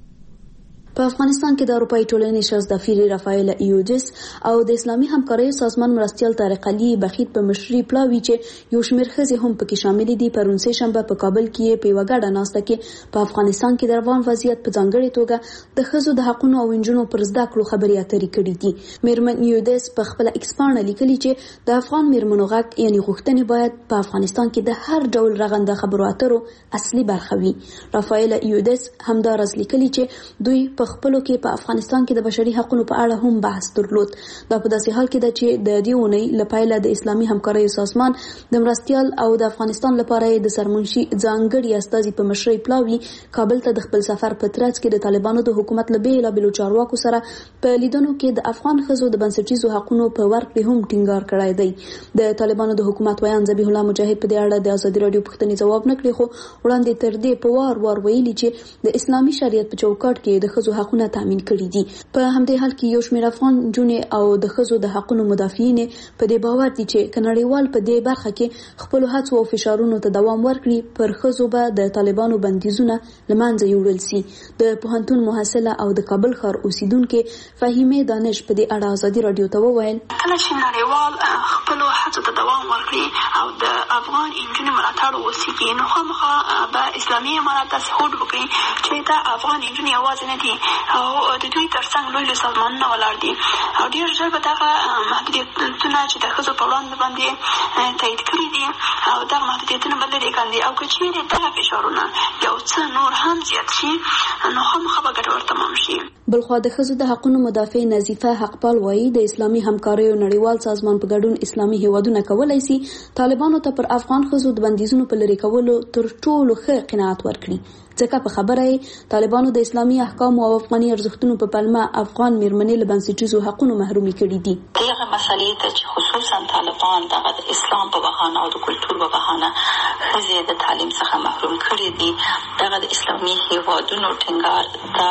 په افغانستان کې د اروپאי ټولنې شاهزادفیر رافایل ایودس او د اسلامي همکاریو سازمان مرستيال طارق علي بخیت په مشرۍ پلاوی چې یو شمېر ښځې هم پکې شامل دي پرون سه شنبه په کابل کې په وګړه ناسته کې په افغانستان کې د روان وضعیت په ځانګړي توګه د ښځو د حقوقو او انجونو پر زده کړو خبرې اترې کړې دي. میرمن ایودس په خپل ایکسپانډ لیکلي چې د افغان میرمنو غږ یعنی غوښتنې باید په افغانستان کې د هر ډول رغنده خبرو اترو اصلي برخه وي. رافایل ایودس همدارس لیکلي چې دوی په خپلو کې په افغانستان کې د بشري حقوقو په اړه هم بحث درلود. دا په داسې حال کې ده چې د دې اونۍ لپاره د اسلامي همکاریو سازمان د مرستيال او د افغانستان لپاره د سرمنشي ځانګړي استازي په مشرۍ پلاوی کابل ته د خپل سفر په ترڅ کې د طالبانو د حکومت له بیلابېلو چارواکو سره په لیدنو کې د افغان ښځو د بنسټیزو حقوقو په ورکړې هم ټینګار کړی دی. د طالبانو د حکومت ویان ذبیح الله مجاهد په دې اړه د ازادي رادیو پوښتنې ځواب نکړي خو وړاندې تر دې په وار ویلي چې د اسلامي شریعت په چوکاټ کې د ښځو حقوقو تامین کړي دي. په همدې حال کې یو شمېر افغان جونې او د ښځو د حقوقو مدافعین په دې باور دي چې کنړیوال په دې برخه کې خپل هڅو او فشارونو ته دوام ورکړي پر ښځو به د طالبانو بندیزونه لمانځه یوړل سي. د پوهنتون محصله او د کابل ښار اوسیدونکو فهیمه دانش په دې اړه ازادي رادیو ته وویل کله چې نړیوال خپل هڅو ته دوام ورکړي او د افغان انجونې ملاتړ وکړي نو خامخا به اسلامي امارات ته هوډ وکړي چې دا افغان انجونې आवाज نه دي او د دوی ترڅنګ لوی سازمانونه ولاړ دي او ډیر ژر به دغه محدودیتونه چې د ښځو په وړاندې باندې تایید کړي دي او دغه محدودیتونه به لرې کاندي او که چیرې دغه فشارونه یو څه نور هم زیات شي نو خامخا به ګټور تمام شي. بلخوا د ښځو د حقوقو مدافع نظیفه حقپال وایي د اسلامي همکاریو نړیوال سازمان په ګډون اسلامي هیوادونه کولای شي طالبانو ته پر افغان ښځو د بندیزونو په لرې کولو تر ټولو ښه قناعت ورکړي. ځکه په خبره طالبانو د اسلامي احکام او افغاني ارزښتونو په پلمه افغان میرمنې له بنسټیزو حقوقو محرومي کړي دي. دغه مسلې ته چې خصوصا طالبان دغه د اسلام په بهانه او د کلتور په بهانه ښځې د تعلیم څخه محروم کړي دي دغه د اسلامي هیوادونو ټینګار دا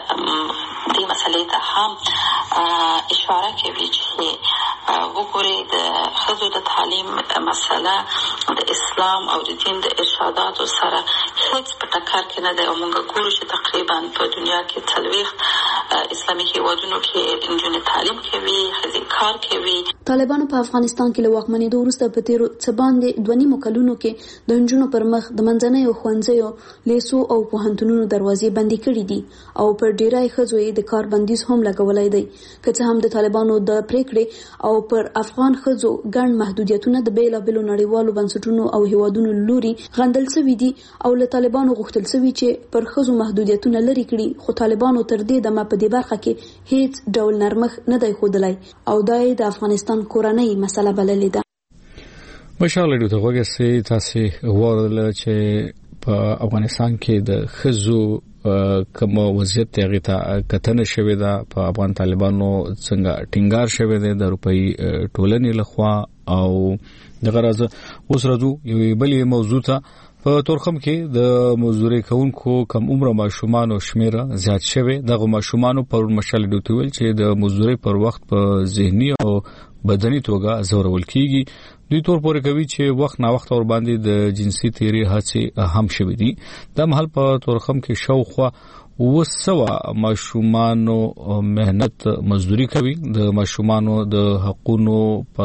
دې مسلې ته هم اشاره کوي چې وګورئ د ښځو د تعلیم مسله د اسلام او د دین د ارشاداتو سره هیڅ په ټکر کې نه ده او موږ ګورو چې تقریبا په دنیا کې 40 اسلامي هیوادونو کې نجونې تعلیم کوي ښځې کار کوي. طالبانو په افغانستان کې له واکمنېدو وروسته په تیرو څه باندې 2.5 کلونو کې د نجونو پر مخ د منځنیو ښوونځیو لیسو او پوهنتونونو دروازې بندې کړې دي او پر ډیری ښځو یې د کار بندیز هم لګولای دی. که څه هم د طالبانو د پریکړې او پر افغان ښځو ګڼ محدودیتونه د بیلابېلو نړیوالو بنسټونو او هیوادونو لوري غندل شوي دي او له طالبانو غوښتل شوي چې پر ښځو محدودیتونه لرې کړي خو طالبانو تر دې دمه په دې برخه کې هیڅ ډول نرمښت نه دی ښودلی او دا یې د افغانستان کورنۍ مسله بللې ده. مشال ریډیو ته وګورئ تاسو ورل چې په افغانستان کې د خزو کوم وضعیت هغه ته کتنه شوې ده په افغان طالبانو څنګه ټینګار شوې ده د اروپאי ټولنې لخوا او د غرض اوس راځو یو بلې موضوع ته په تورخم کې د مزدوري کوونکو کم عمر ماشومان او شمیره زیات شوه دغه ماشومان پر مشال ډوتویل چې د مزدوري پر وخت په ذهني او بدني توګه زورول کیږي دوی تور پورې کوي چې وخت نا وخت اور باندې د جنسي تیری هڅې هم شوې دي د محل په تورخم کې شاوخوا وسوا ماشومانو مهنت مزدوري کوي د ماشومانو د حقونو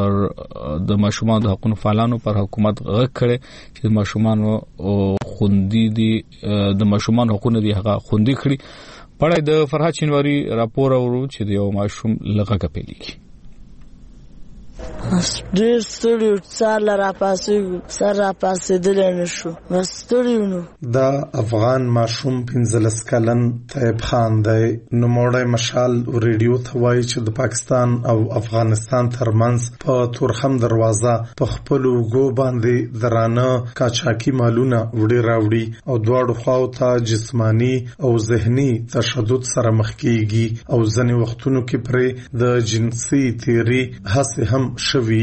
فعالانو پر حکومت غږ کړي چې ماشومانو خوندي دي د ماشومانو حقوقونه دي هغه خوندي کړي پړای د فرحات چینواری راپور اورو چې د یو ماشوم لغه کپېلي ډېر ستړي سره راپاسې دل نشو ستړي دا افغان ماشوم 15 کلن طیب خان دی نو موړی مشال ریډیو ته وایي چې د پاکستان او افغانستان ترمنځ په تورخم دروازه په خپل وګو باندې درانه کاچاکی مالونه وړي راوړي او دواړو خواو ته جسمانی او ذهني تشدد سره مخ کیږي او ځنې وختونو کې پرې د جنسي تیری هڅه هم شوي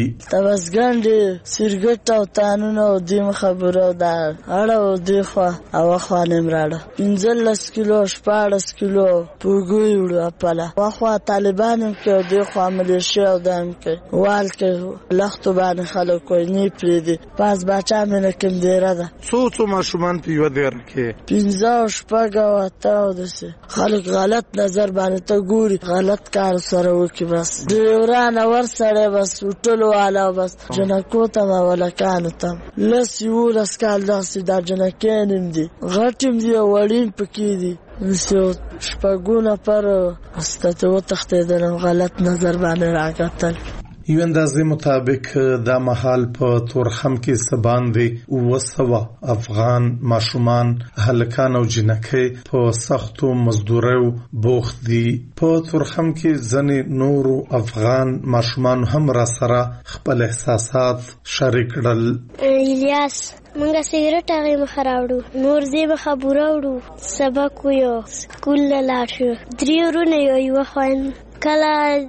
تبسګنډ سرګټ او تانونه او دیم خبرو دا اړه دی خو او خوانم راړه 15 کیلو 14 کیلو پوګوي وړه پاله واخوا طالبانو کې دی خو ملیشیا او دام کې وال کې لختو باندې خلک کوي نه پریدي پاس بچا مې کوم دی را ده څو ماشومان په یو دیر کې 15 شپږ او تاو دسه خلک غلط نظر باندې ته ګوري غلط کار سره وکي بس دی ورانه ور سره بس ټولو والا بس جنکو ته ولکانو ته لسی ولس کال داسې دا جنکین دي غټم دي وړین پکې دي نو شپږونه پر استته و تختیدل غلط نظر باندې راغتل یو اندازې مطابق دا محل په تورخم کې سباندې وسوا افغان ماشومان هلکان او جنکې په سختو مزدوریو بوخت دي په تورخم کې ځنې نورو افغان ماشومان هم را سره خپل احساسات شریک کړل الیاس منګه سیګریټ هغه مخراوړو نور دې مخبره وړو سبق ویو سکول لاړ شو دریورونه یو خوان کله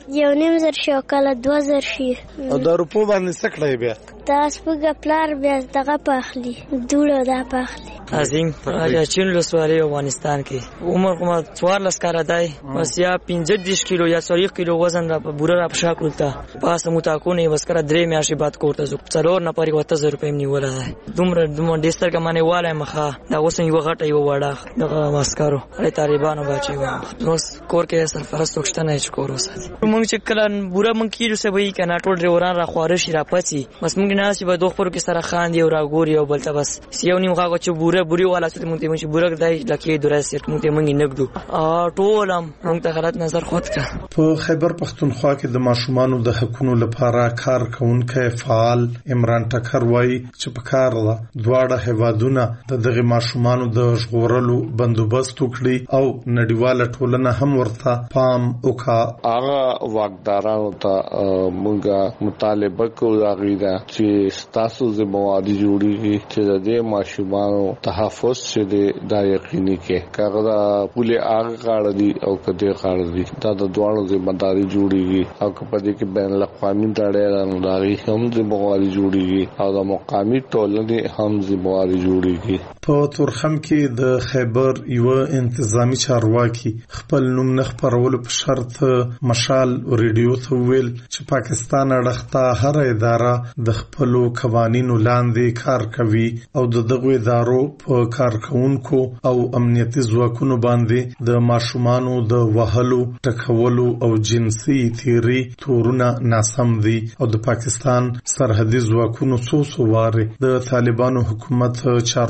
1.5 شي کله 2000 شي او د روپو باندې سکړای بیا تاسو په پلار بیا دغه پخلی دوړو دا پخلی عظیم چین لسوالي افغانستان کې عمر کومه 14 کال دی بس یا 15 کیلو یا 40 کیلو وزن را بوره را پښا کولته پاسه متاکونه بس کړه 3 میاشتې بعد کوړته زو څلور نه پرې 7000 روپۍ نیول دومره ډیستر کمانه واله مخه دا اوس یو غټه یو وړه دغه ماسکارو له طالبانو بچي و اوس کور کې سرفرست وکشتنه چ کور وسات موږ چې کله بوره مونږ کیلو سبي کنه ټول ډریوران را خوارشي را پاتې بس موږ نه چې به دوه خبرو کې سره خاندي او را ګوري او بلته بس سیو نیو غاغه چې بوري والا چې مونږ چې بوره دای لکه دراسه مونږ نګدو ټولم مونږ ته غلط نظر خود کا په خیبر پختونخوا کې د ماشومانو د حقوقو لپاره کار کوونکی فعال عمران ټکر وایي چې په کار ده دواړه هیوادونه دغه ماشومانو د ژغورلو بندوبست وکړي او نړیواله ټولنه هم ورته پام وکړه هغه واکدارانو ته مونږه مطالبه کوو دا چې تاسو ذمہواری جوړیږي چې د دې ماشومانو تحفظ چې دا یقیني کې کاغذ پوله هغه کار دي او کده کار دي دا د دوه ذمہداري جوړیږي او په دې کې بین الاقوامي تړاو راغلي هم ذمہواری جوړیږي او د مقامي ټولنې هم ذمہواری جوړیږي په تورخم کې د خیبر یو انتظامی چارواکي خپل نوم نه خبرول په شرط مشال ریډیو ته ویل چې پاکستان اړخته هر اداره د خپل قوانینو لاندې کار کوي او دغه ادارو په کارکونکو او امنیتي ځواکونو باندې د ماشومانو د وهلو ټکولو او جنسي تیری تورونه ناسم دي او د پاکستان سرحدي ځواکونو څو واره د طالبانو حکومت چارواکو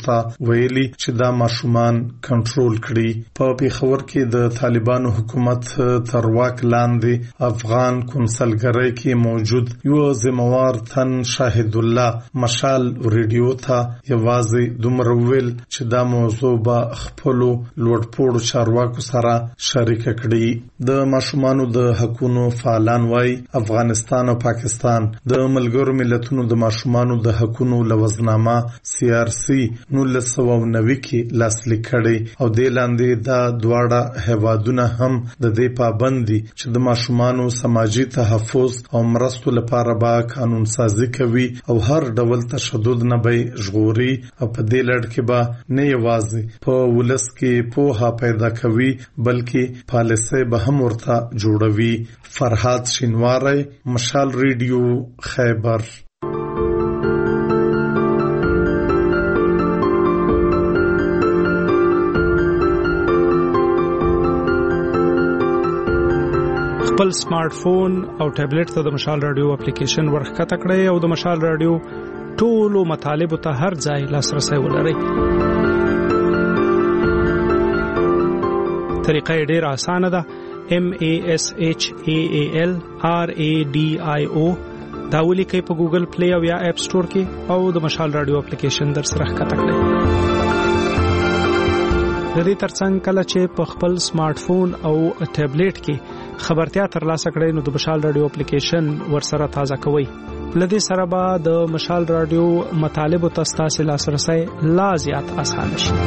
ورته ویلي چې دا ماشومان کنټرول کړي. په پیښور کې د طالبانو حکومت تر واک لاندې افغان کنسلګرۍ کې موجود یو ذمہوار تن شاهد الله مشال ریډیو ته یوازې دومره ویل چې دا موضوع به خپلو لوړپوړو چارواکو سره شریک کړي. د ماشومانو د حقوقو فعالان وايي افغانستان او پاکستان د ملګرو ملتونو د ماشومانو د حقوقو لوزنامه CRC 1990 کې لاسلیک کړي او د لاندې دا دواړه هیوادونه هم د دې پابند دي چې د ماشومانو سماجی تحفظ او مرستو لپاره به قانون سازي کوي او هر ډول تشدد نه به ژغوري او په دې لړ کې به نه یوازې په ولس کې پوهه پیدا کوي بلکې پالیسي به هم ورته جوړوي. فرهاد شینواری، مشال ریډیو، خیبر. خپل سمارټ فون او ټابلیټ ته د مشال رادیو اپلیکیشن ورخکته کړئ او د مشال رادیو ټولو مطالبه ته هر ځای لاسرسي ولرئ. طریقه ډیره اسانه ده. MASHAAL RADIO دا ولیکئ په ګوګل پلی او یا اپ سٹور کې او د مشال رادیو اپلیکیشن در سره ښکته کړئ. د دې ترڅنګ کله چې په خپل سمارټ فون او ټابلیټ کې خبرتیا ترلاسه کړئ نو د مشال رادیو اپلیکیشن ورسره تازه کوئ. لدې سره به د مشال رادیو مطالب ته ستاسو لاسرسي لا زیات اسانه شي.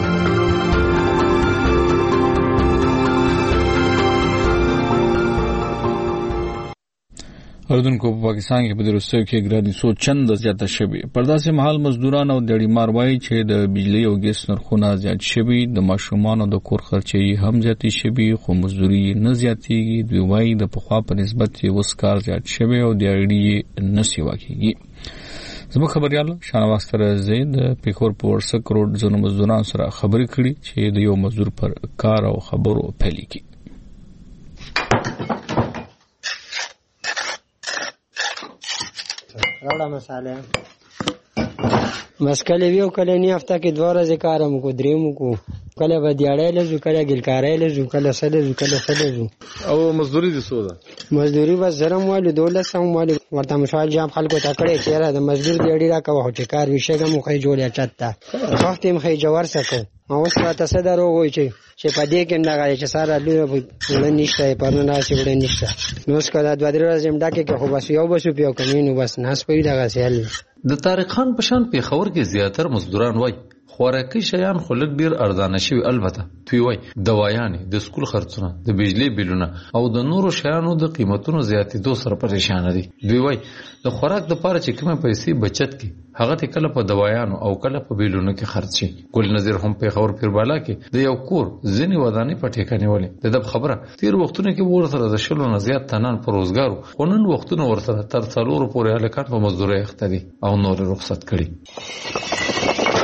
اردوونکو په پاکستان کې په دروستیو کې ګراني سو چند زیاته شوي. پر داسې مهال مزدوران او دیړیمار وایي چې د بجلی او ګیس نرخونه زیات شوي، د ماشومانو د کور خرچې هم زیاتې شوي خو مزدوري نه زیاتېږي. دوی وایي د پخوا په نسبت اوس کار زیات شوی او دیړي نه سیوا کېږي. زموږ خبريال شاهنواز ترزی د پیښور په ورسک روډ ځینو مزدورانو سره خبرې کړې چې د یو مزدور پر کار او خبرو پیل کړي. راوړه مساله بس کله ویو کله نه هفته کې 2 ورځې کارم کو دریم کو کله به دیاړې لزو کله ګلکارې لزو کله سلزو کله سلزو. او مزدوري دي سودا مزدوري بس زرم والو دولت سم والو ورته مشال جام خلکو تکړه چیرې د مزدور دیړي را کوه چې کار وشګه مخې جوړه چاته وخت مخې جوړ سکو او اوس راته صدر وګوي چې په دې کې نه غواړي چې ساره لوي نشته پرنه ناشې وړي نشته نو څنګه د 2 ورځې مډاکه کې خو بس یو بسو پیو کمینو بس ناس په دغه سیل. د طارق خان پشان پیښور کې زیاتره مزدوران وای خوراکي شیان خلک ډیر ارزانه شوی، البته دوی وای دوايانې، د سکول خرڅونه، د بجلی بیلونه او د نورو شیانو د قیمتونو زیاتېدو سره پریشان دي. دوی وای د خوراک د پاره چې کومه پیسې بچت کی هغه ته کله په دوايانو او کله په بیلونو کې خرڅ شي. ګل نظیر هم پیښور پیربالا کې د یو کور ځینی ودانې پټې کني ولې د خبره تیر وختونه کې ورسره د شلو نه زیات تنان پر روزګارو خونن وختونه ورسره تر 4 پورې الکان په مزدوري اخته دي او نور رخصت کړي.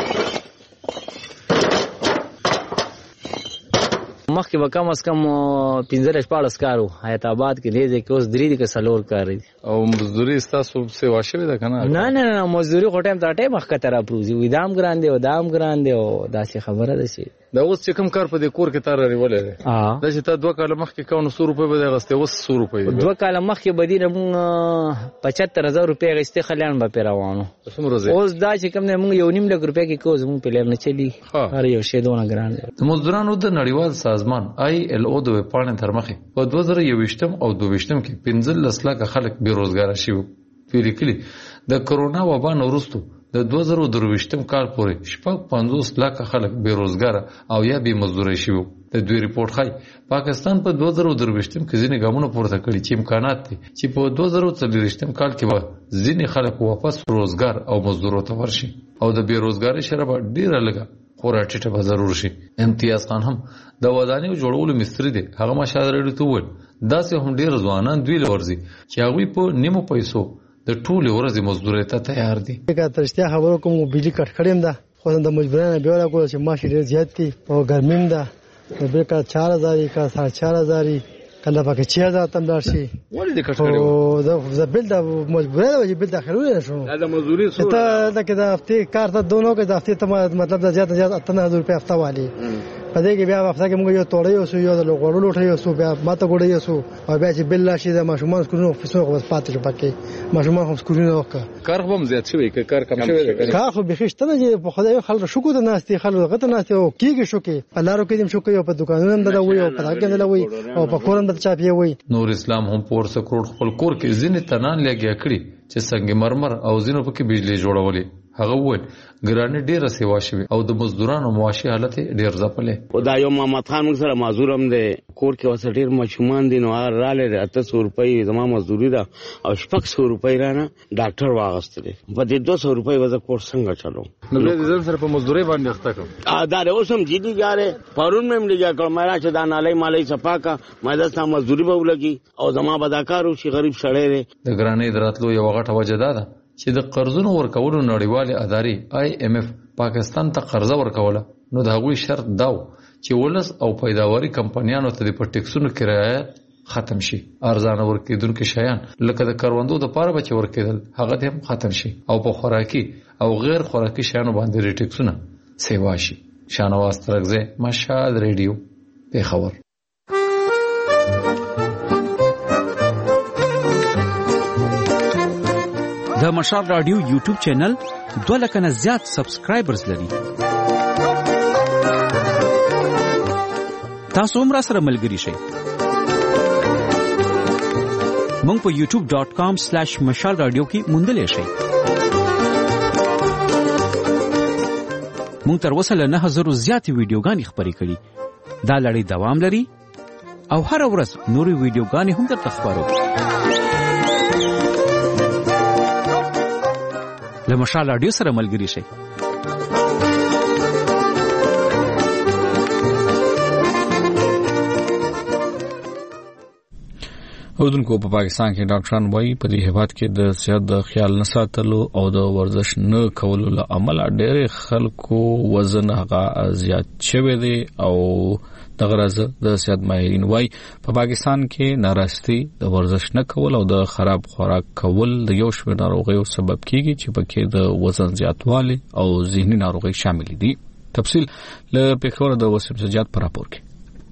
مخکې به کم از کم 15-14 کارو حیات آباد کې دی چې اوس درې کې سلور کار دي. او مزدوري تاسو سیوا شوی ده کنه؟ نه مزدوري خو ټایم ته ټایم مخکې تر پروزي وې دام ګران دی او دام ګران دی او داسې خبره ده چې دا اوس چې کوم کار په دې کور کې تار لري دا چې تا 2 کال مخکې کاونو 100 روپے به غسته اوس 100 روپے 2 کال مخکې بدینه مونږ 75000 روپے غسته خلیان به پیروانو اوس دا چې کوم نه مونږ 1.5 لک روپے کې کوز مونږ پلان نه چلی هر یو شی دونه ګران دی. مزدورانو د نړیوال سازمان ILO د وپاڼې تر مخه په 2021 او 2022 کې 15 لک خلک بیروزګار شي. پیریکلی د کرونا وبا نورستو د 2023 کال پورې 50 لک خلک بیروزګار او یا بې مزدوري شي. د دوی ریپورت ښایي پاکستان په 2023 کې ځینې ګامونه پورته کړي چې امکانات دي چې په 2023 کال کې به ځینې خلک واپس روزګار او مزدورو ته ورشي او د بیروزګاری شرح به ډیره لګه خورا ټیټه به ضرور شي. امتیاز خان هم د ودانیو جوړولو مستری دی. هغه مشاهده ته وویل داسې هم ډیر ځوانان دوی لورځي چې هغوی په نیمو پیسو د ټولې ورځې مزدورۍ ته تیار دي. که ترشتیا خبرو کوم بجلی کټ کړم ده خو د مجبورانه بیا راکول چې معاش ډیر زیات دي او ګرمیم ده بیکار 4000 کا 4000 کله پکې 6000 تم دار شي ولې د کټ کړو او د بل د مجبوره وجه بل داخلونه شو دا مزدوري سو ته دا کې د هفته کار ته دونو کې د هفته ته مطلب د زیات 8000 روپے هفته والی پدې کې بیا هفته کې موږ یو توړې یو سو یو د لوګړو لوټه یو سو بیا ماته ګوړې یو سو او بیا چې بل راشي د ماشومان سکولونو فیسو خو پاتې شو پکې ماشومان هم سکولونو وکړه کار هم زیات شوی کار کم شوی کار خو به خشته نه چې په خدای خلک شکو ته ناشتي خلک غته ناشتي او کیږي شو کې په لارو کې دیم شو کې په دکانونو هم دا وي او په دغه کې دا وي او په کورن د چاپی وي نور اسلام هم پور سکروټ خپل کور کې ځینې تنان لګیا کړی چې څنګه مرمر او ځینو پکې بجلی جوړولې هغه وویل ګرانې ډیره سیوا شوی او د مزدورانو معاشي حالت ډیر ځپلې خدای یو محمد خان موږ سره معذور هم دی کور کې وسه ډیر مشومان دي نو رااله 800 روپۍ زما مزدوري ده او 600 روپۍ رانه ډاکټر واغستلې په دې 200 روپۍ وځه کور څنګه چلو نو دې ځل سره په مزدوري باندې اخته کوم دا اوس هم جدي جاره پرون مې لګیا کړ مې راځه دا نالای مالای صفاکا مې دا سم مزدوري به ولګي او زما بداکارو شي غریب سړی دی د ګرانې دراتلو یو غټه وجه ده چې د قرضونو ورکولو نړیوالې ادارې IMF پاکستان ته قرضه ورکوله نو د هغوی شرط داو چې ولس او پیداواري کمپنیانو ته د ټیکسونو کرایه ختم شي ارزانه ورکیدونکو شیان لکه د کروندو د پاره بچ ورکیدل هغه هم ختم شي او په خوراکي او غیر خوراکي شیانو باندې ټیکسونه سیوا شي. شانواز ترغزه مشهد ریډیو پیښور. د مشال رادیو یوټیوب چینل 2 لک نه زیات سبسکرایبرز لري. تاسو هم را سره ملګری شئ. مونږ په youtube.com/mashal radio کې موندلې شئ. مونږ تر اوسه له 9000 زیاتې ویډیوګانې خپرې کړي. دا لړۍ دوام لري او هر ورځ نورې ویډیوګانې هم درته خپرو. له مشال رادیو سره ملګری شئ. اودونکو په پاکستان کې ډاکټران وایي په دې هیواد کې د صحت د خیال نه ساتلو او د ورزش نه کولو له امله ډېر خلکو وزن هغه زیات شوی دی او د غرض د صحت ماهرین وایي په پاکستان کې ناراستی د ورزش نه کول او د خراب خوراک کول د یو شمېر ناروغیو سبب کیږي چې پکې د وزن زیاتوالی او ذهني ناروغي شامل دي. تفصیل له پیښور د وسیم سجاد پر راپور کې.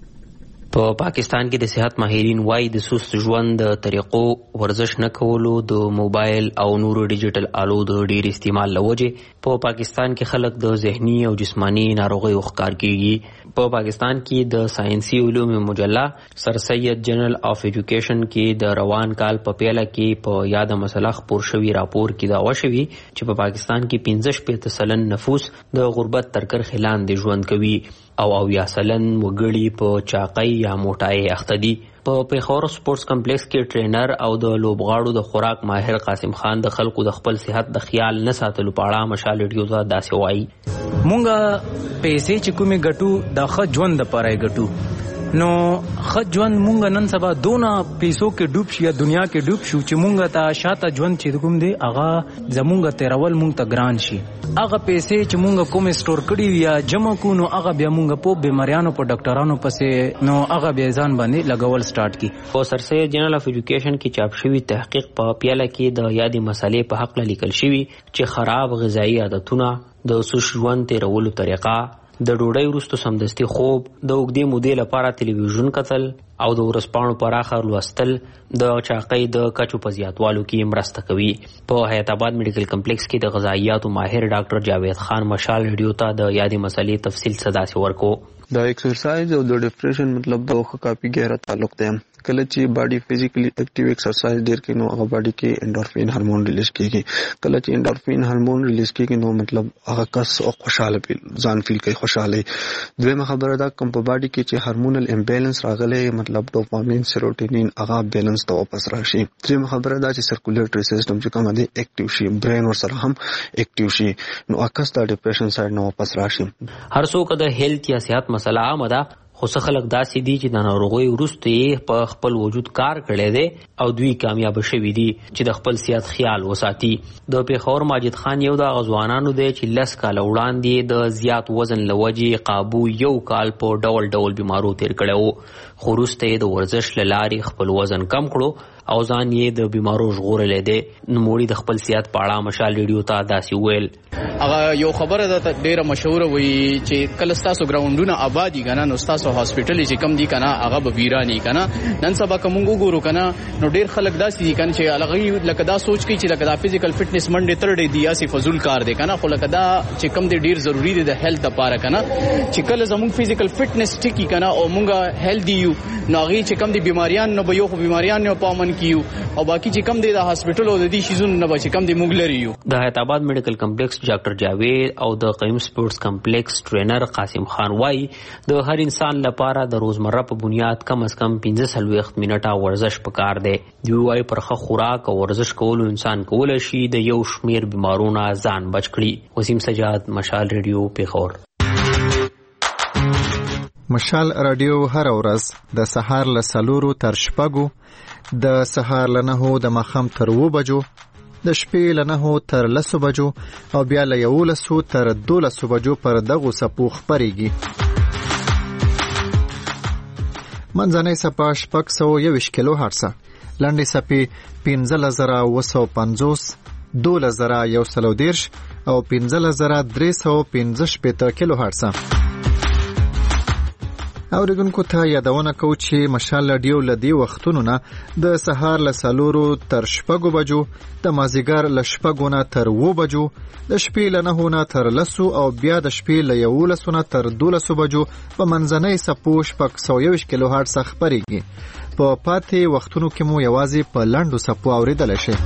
په پاکستان کې د صحت ماهرین وايي د سست ژوند د طریقو ورزش نه کولو د موبایل او نورو ډیجیټل آلو د ډیر استعمال لوجه په پاکستان کې خلک د ذهني او جسمانی ناروغیو ښکار کیږي. په پاکستان کې د ساينسي علوم مجله سر سید جنرل اف ایجوکیشن کې د روان کال په پیله کې په یاد مسله خبر شوی راپور کې دا وشوي چې په پاکستان کې 15% نفوس د غربت تر کرښې لاندې ژوند کوي او 90% وګړي په چاقۍ یا موټای اخته دي. په پیښور سپورتس کمپلیکس کې ټرینر او د لوبغاړو د خوراک ماهر قاسم خان د خلکو د خپل صحت د خیال نه ساتلو په اړه مشال ریډیو ته داسې وایي. مونږه پیسې چې کومې ګټو د ښه ژوند لپاره ګټو نو ښه ژوند مونږ نن سبا دونه پیسو کې ډوب شي یا دنیا کې ډوب شو چې مونږ ته شاته ژوند چې کوم دی هغه زمونږ تیرول مونږ ته ګران شي. هغه پیسې چې مونږ کوم سٹور کړی یا جمع کو نو هغه بیا مونږ په بیماریانو په ډاکټرانو پسې نو هغه بیا ځان باندې لګول سٹارټ کی. په سر سید جنرال اف ایجوکیشن کې چاپ شوی تحقیق په پیاله کې د یادې مسلې په حق لیکل شوی چې خراب غذایی عادتونه د سست ژوند تیرولو طریقه د ډوډۍ وروسته سمدستي خوب د اوږدې مودې لپاره تلویزیون کتل او د ورځپاڼو پراخه لوستل د چاقۍ د کچو په زیاتوالو کې مرسته کوي. په حیات آباد میډیکل کمپلیکس کې د غذایاتو ماهر ډاکټر جاوید خان مشال ریډیو ته د یادې مسلې تفصیل صدا سي ورکو. د ایکسرسایز او د ډیپریشن مطلب د کافي ګهره تعلق دی. کله چې باډي فزیکلی اکټیو ایکسرسایز ډیر کینو هغه باډي کې انډورفین هورمون ریلیز کیږي. کله چې انډورفین هورمون ریلیز کیږي نو مطلب هغه کس او خوشاله ځان فیل کوي خوشاله. دویمه خبره ده کوم په باډي کې چې هورمونل امبیلنس راغلی مطلب ډوپامین سیروټونین هغه بیلنس ته واپس راشي. دریمه خبره ده چې سرکولیټری سیستم چې کوم دی اکټیو شي برین ور سره هم اکټیو شي نو اکس د ډیپریشن سایډ نو واپس راشي. هر څوک د هیلث یا صحت مسله عامه ده خو خو څه خلک داسې دي چې د ناروغۍ وروسته یې په خپل وجود کار کړی دی او دوی کامیاب شوي دي چې د خپل صحت خیال وساتي. د پیښور ماجد خان یو د غزوانانو دی چې 10 کاله وړاندې د زیات وزن له وجې قابو یو کال په ډول ډول بیمارو تیر کړی و، خو وروسته یې د ورزش له لارې خپل وزن کم کړو او ځان یې د بیمارو ژغورلی دی. نوموړي د خپل صحت په اړه مشال ریډیو ته داسې وویل. هغه یو خبره ده ډیره مشهوره وي چې کله ستاسو ګراوندونه آباد دي کنه نو ستاسو هاسپټل چې کم دي کنه هغه به ویرانی کنه. نن سبا کوم وګورو کنه نو ډیر خلک داسې دي کنه چې الګي لکه دا سوچ کوي چې لکه دا فزیکل فټنس منډه تر ډی دی اسی فزول کار دی کنه، خو لکه دا چې کم دی ډیر ضروری دی د هیلث لپاره کنه. چې کله زموږ فزیکل فټنس ټیکی کنه او مونږه هیلثي یو نو هغه چې کم دی بیماریان نه به یو خو بیماریان نه پامن کیو او باقی چې کم دی د هاسپټل او د دې شیزون نه به چې کم دی مونږ لري یو. د حیات آباد میډیکل کمپلیکس ډاکټر جاوید او د قیم سپورتس کمپلیکس ټرینر قاسم خان وایي د هر انسان لپاره د روزمره په بنیاد کم از کم 15 منټه ورزش پکار دی. دوی وایي پر ښه خوراک او ورزش کولو انسان کولی شي د یو شمیر بیمارونو ځان بچ کړي. وسیم سجاد، مشال ریډیو، پیښور. مشال رادیو هر ورځ د سهار له 4 تر 6، د سهار له 9 د ماښام تر 2 بجو، د شپې له 9 تر 10 بجو او بیا له 11 تر 12 بجو پر دغو څپو خپرېږي. منځنۍ څپه 621 کیلو هرتز، لنډې څپې 15950، 12130 او 15315 کیلو هرتز. اوریدونکو ته یادونه کوو چې مشال رادیو له دې وختونو نه د سهار له 4 تر 6 بجو، د مازدیګر له 6 نه تر 2 بجو، د شپې له 9 نه تر 10 او بیا د شپې له 11 نه تر 12 بجو په منځنۍ څپو 621 کیلو هرتز خپرېږي. په پاتې وختونو کې مو یوازې په لنډو څپو اوریدلی شي.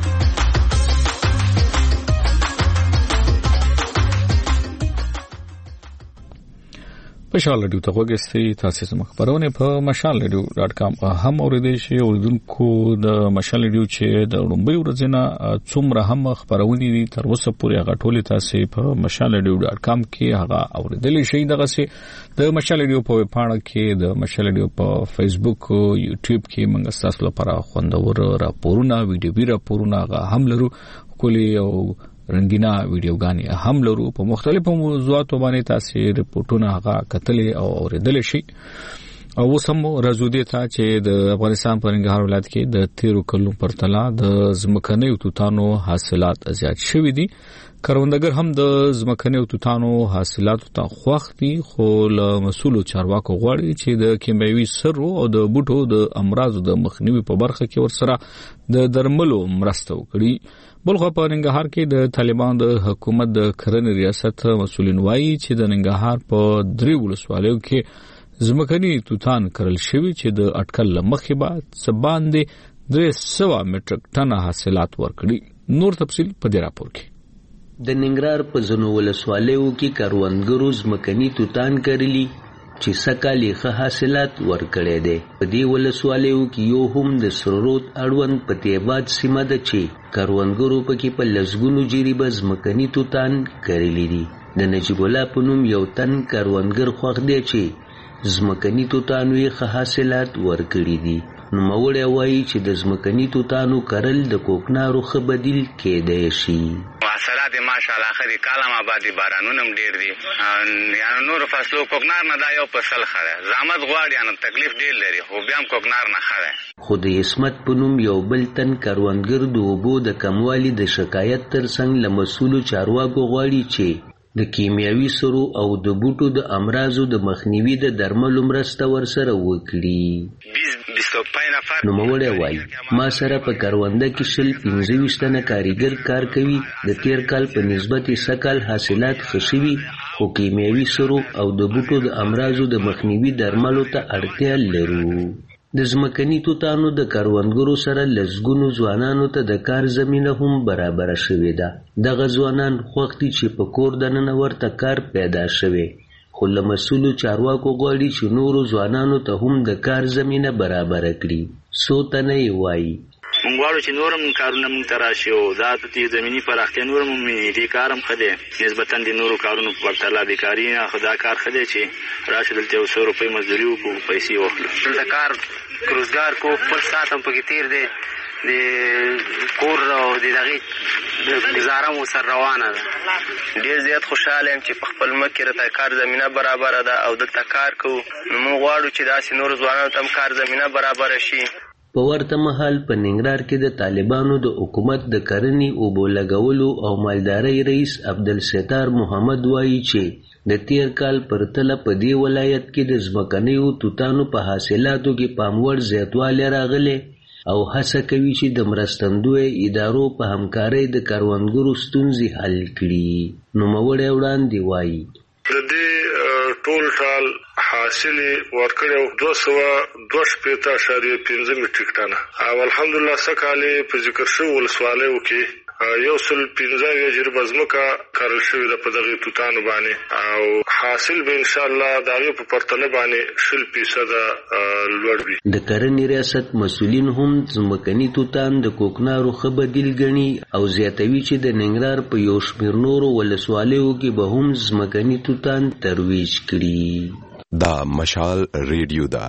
مشال رادیو ته وګورئ، تاسو زموږ خبرونه په mashalradio.com هم اوریدئ شئ. اوریدونکو د مشال رادیو چې د لومبۍ ورځې نه څومره هم خبرونه دي تر اوسه پورې هغه ټولې تاسو په mashalradio.com کې هغه اوریدلی شئ. دغه سي د مشال رادیو په ویب پاڼه کې، د مشال رادیو په فیسبوک او یوټیوب کې موږ تاسو لپاره خوندور راپورونه، ویډیوي راپورونه هغه هم لرو، کلی او رنگینا ویډیوګانې هم لرو. په مختلفو موضوعاتو باندې تاسو ریپورتونه هغه کتلې او اوریدل شي. او سم راځو دي ته چې د افغانستان په ننګرهار ولایت کې د 13 کلونو پرتله د ځمکنیو توتانو حاصلات زیات شوي دي. کروندګر هم د ځمکنیو توتانو حاصلاتو ته خوښ دي، خو له مسؤلو چارواکو غواړي چې د کیمیاوي سرو او د بوټو د امراضو د مخنیوي په برخه کې ورسره د درملو مرسته وکړي. بلخو په ننګرهار کې د طالبان د حکومت د کرنې ریاست مسؤلین وایي چې د ننګرهار په 3 ولسوالیو کې ځمکني توتان کرل شوي چې د اټکل لمخې به څه باندې 300 میټریک ټن حاصلات ورکړي. نور تفصیل په دې راپور کې. د ننګرهار په ځینو ولسوالیو کې کروندګرو ځمکني توتان کرلي چې سکه لیخه حاصلات ورکړي دي. په دې ولسوالیو کې یو هم د سرورود اړوند په تیباد سیمه ده چې کروندګرو پکې په لسګونو جریبه ځمکني توتان کرلي دي. د نجیب الله په نوم یو تن کروندګر خوښ دی چې ځمکني توتانو یې ښه حاصلات ورکړي دي. نوموړی وایي چې د ځمکني توتانو کرل د کوکنارو ښه بدیل کېدی شي. حاصلات ماشاءالله خدي کالم آبادی بارانونه ډیر دي، یعنی نور فصلو کوکنار نه دا یو فصل خره زحمت غواړي، یعنی تکلیف ډیر لري، خو بیا هم کوکنار نه خره. خو د اسمت په نوم یو بل تن کروندګر د اوبو د کموالي د شکایت ترڅنګ له مسؤلو چارواکو غواړي چې د کیمیاوي سرو او د بوټو د امراضو د مخنیوي د درملو مرسته ورسره وکړي. نوموړی وایي ما سره په کرونده کې 25 تنه کاریګر کار کوي. د تیر کال په نسبت سکال حاصلات ښه شوي، خو کیمیاوي سرو او د بوټو د امراضو د مخنیوي درملو ته اړتیا لرو. د ځمکني توتانو د کروندګرو سره لسګونو ځوانانو ته د کار زمینه هم برابره شوې ده. دغه ځوانان خوښ دي چې په کور دننه ورته کار پیدا شوی، خو له مسؤلو چارواکو غواړي چې نورو ځوانانو ته هم د کار زمینه برابره کړي. څو تنه یې وایي موږ غواړو چې نورم کارونه موږ ته راشي او دا د زمینی پراختیا نورم دې کار هم ښه دی نسبتا د نورو کارونو په پرتله بیکاري نه دا کار ښه دی چې راشي دلته 100 روپۍ مزدوري وکړو پیسې واخلو دلته کار روزګار کو خپل ساعت هم پکې تېر دی د کور او د دغې ګزاره مو سر روانه ده ډېر زیات خوشحاله یم چې په خپل ملک کې راته کار زمینه برابره ده او دلته کار کوو نو موږ غواړو چې داسې نورو ځوانانو ته هم کار زمینه برابره شي په ورته مهال په ننګرهار کې د طالبانو د حکومت د کرنې اوبو لګولو او مالدارۍ رئیس عبدالستار محمد وایي چې د تیر کال پرتله په دې ولایت کې د ځمکنیو توتانو په حاصلاتو کې پاموړ زیاتوالی راغلی او هڅه کوي چې د مرستندوی ادارو په همکارۍ د کروندګرو ستونزې حل کړي. نوموړی وړاندې وایي د دې ټول ټال حاصل ورکړو 262.5 میټریک ټنه او الحمدلله سکهاله په ذکر شو ولسوالیو کې 115 جربه ځمکه کارل شوې ده په دغه توتانو باندې او حاصل به ان شاء الله دغه په پرتله باندې 0% لوړ وي. د کرنې ریاست مسؤلین هم ځمکني توتان د کوکنارو ښه بدیل ګڼي او زیاتوي چې د ننګرهار په یو شمېر نورو ولسوالیو کې به هم ځمکني توتان ترویج کړي. دا مشال ریډیو ده.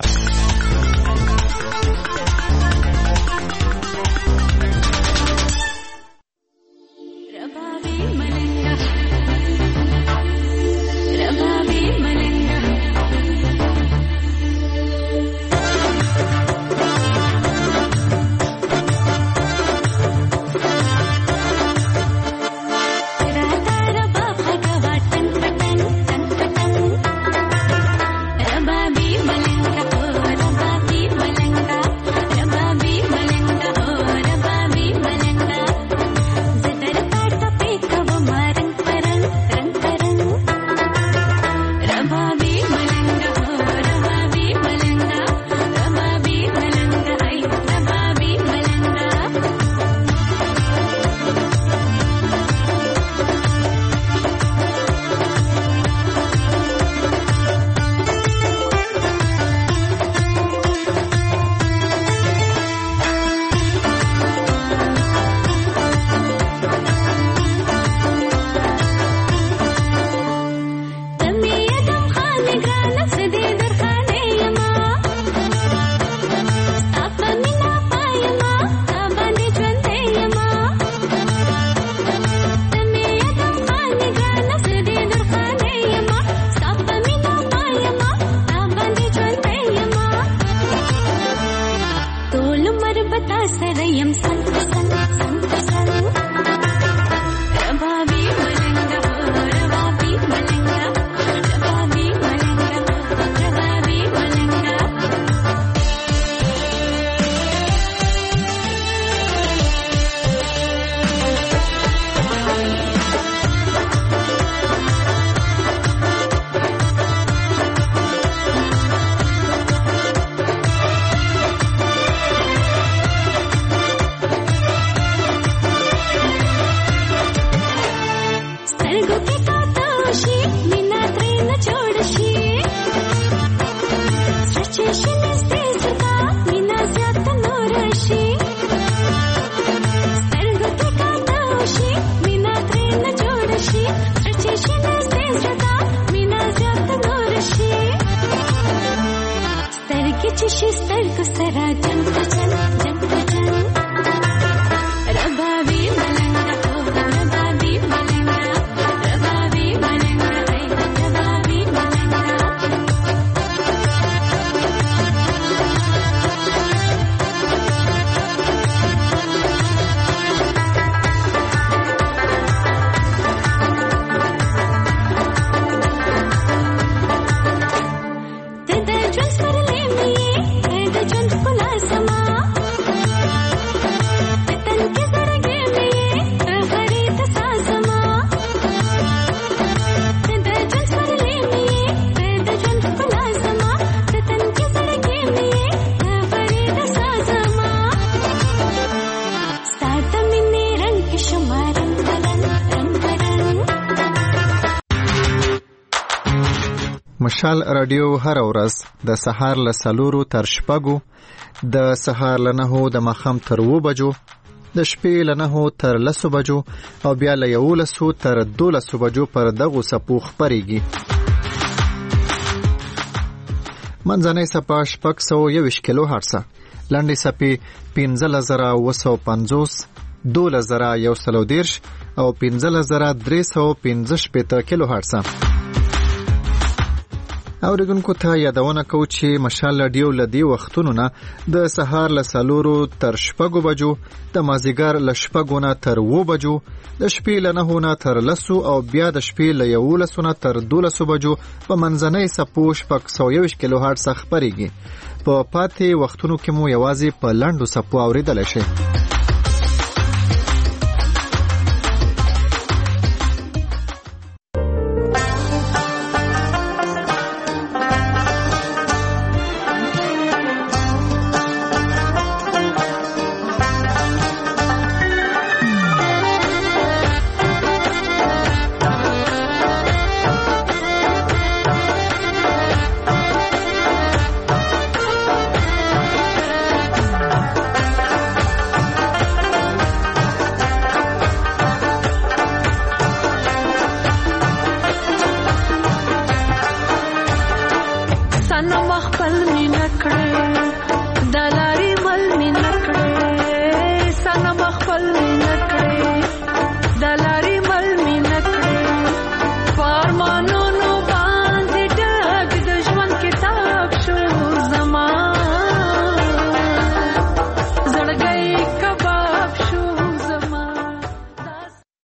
Just مشال رادیو هر ورځ د سهار له 4 تر 6 د سهار له 9 د ماښام تر 2 بجو د شپې له 9 تر 10 بجو او بیا له 11 تر 12 بجو پر دغه سپو خبريږي. منځنۍ سپه 621 کیلو هرتز، لنډې سپې 15950، 12130 او 15315 کیلو هرتز. اوریدونکو ته یادونه کوو چې مشال رادیو لدی وختونو نه د سهار له 4 تر 6 بجو، د مازیګر له 6 نه تر 2 بجو، د شپې له 9 نه تر 10 او بیا د شپې له 11 نه تر 12 بجو په منځنۍ سپو 621 کیلو هرتز خبريږي. په پاتې وختونو کې مو یوازې په لاندو سپو اوریدل شي.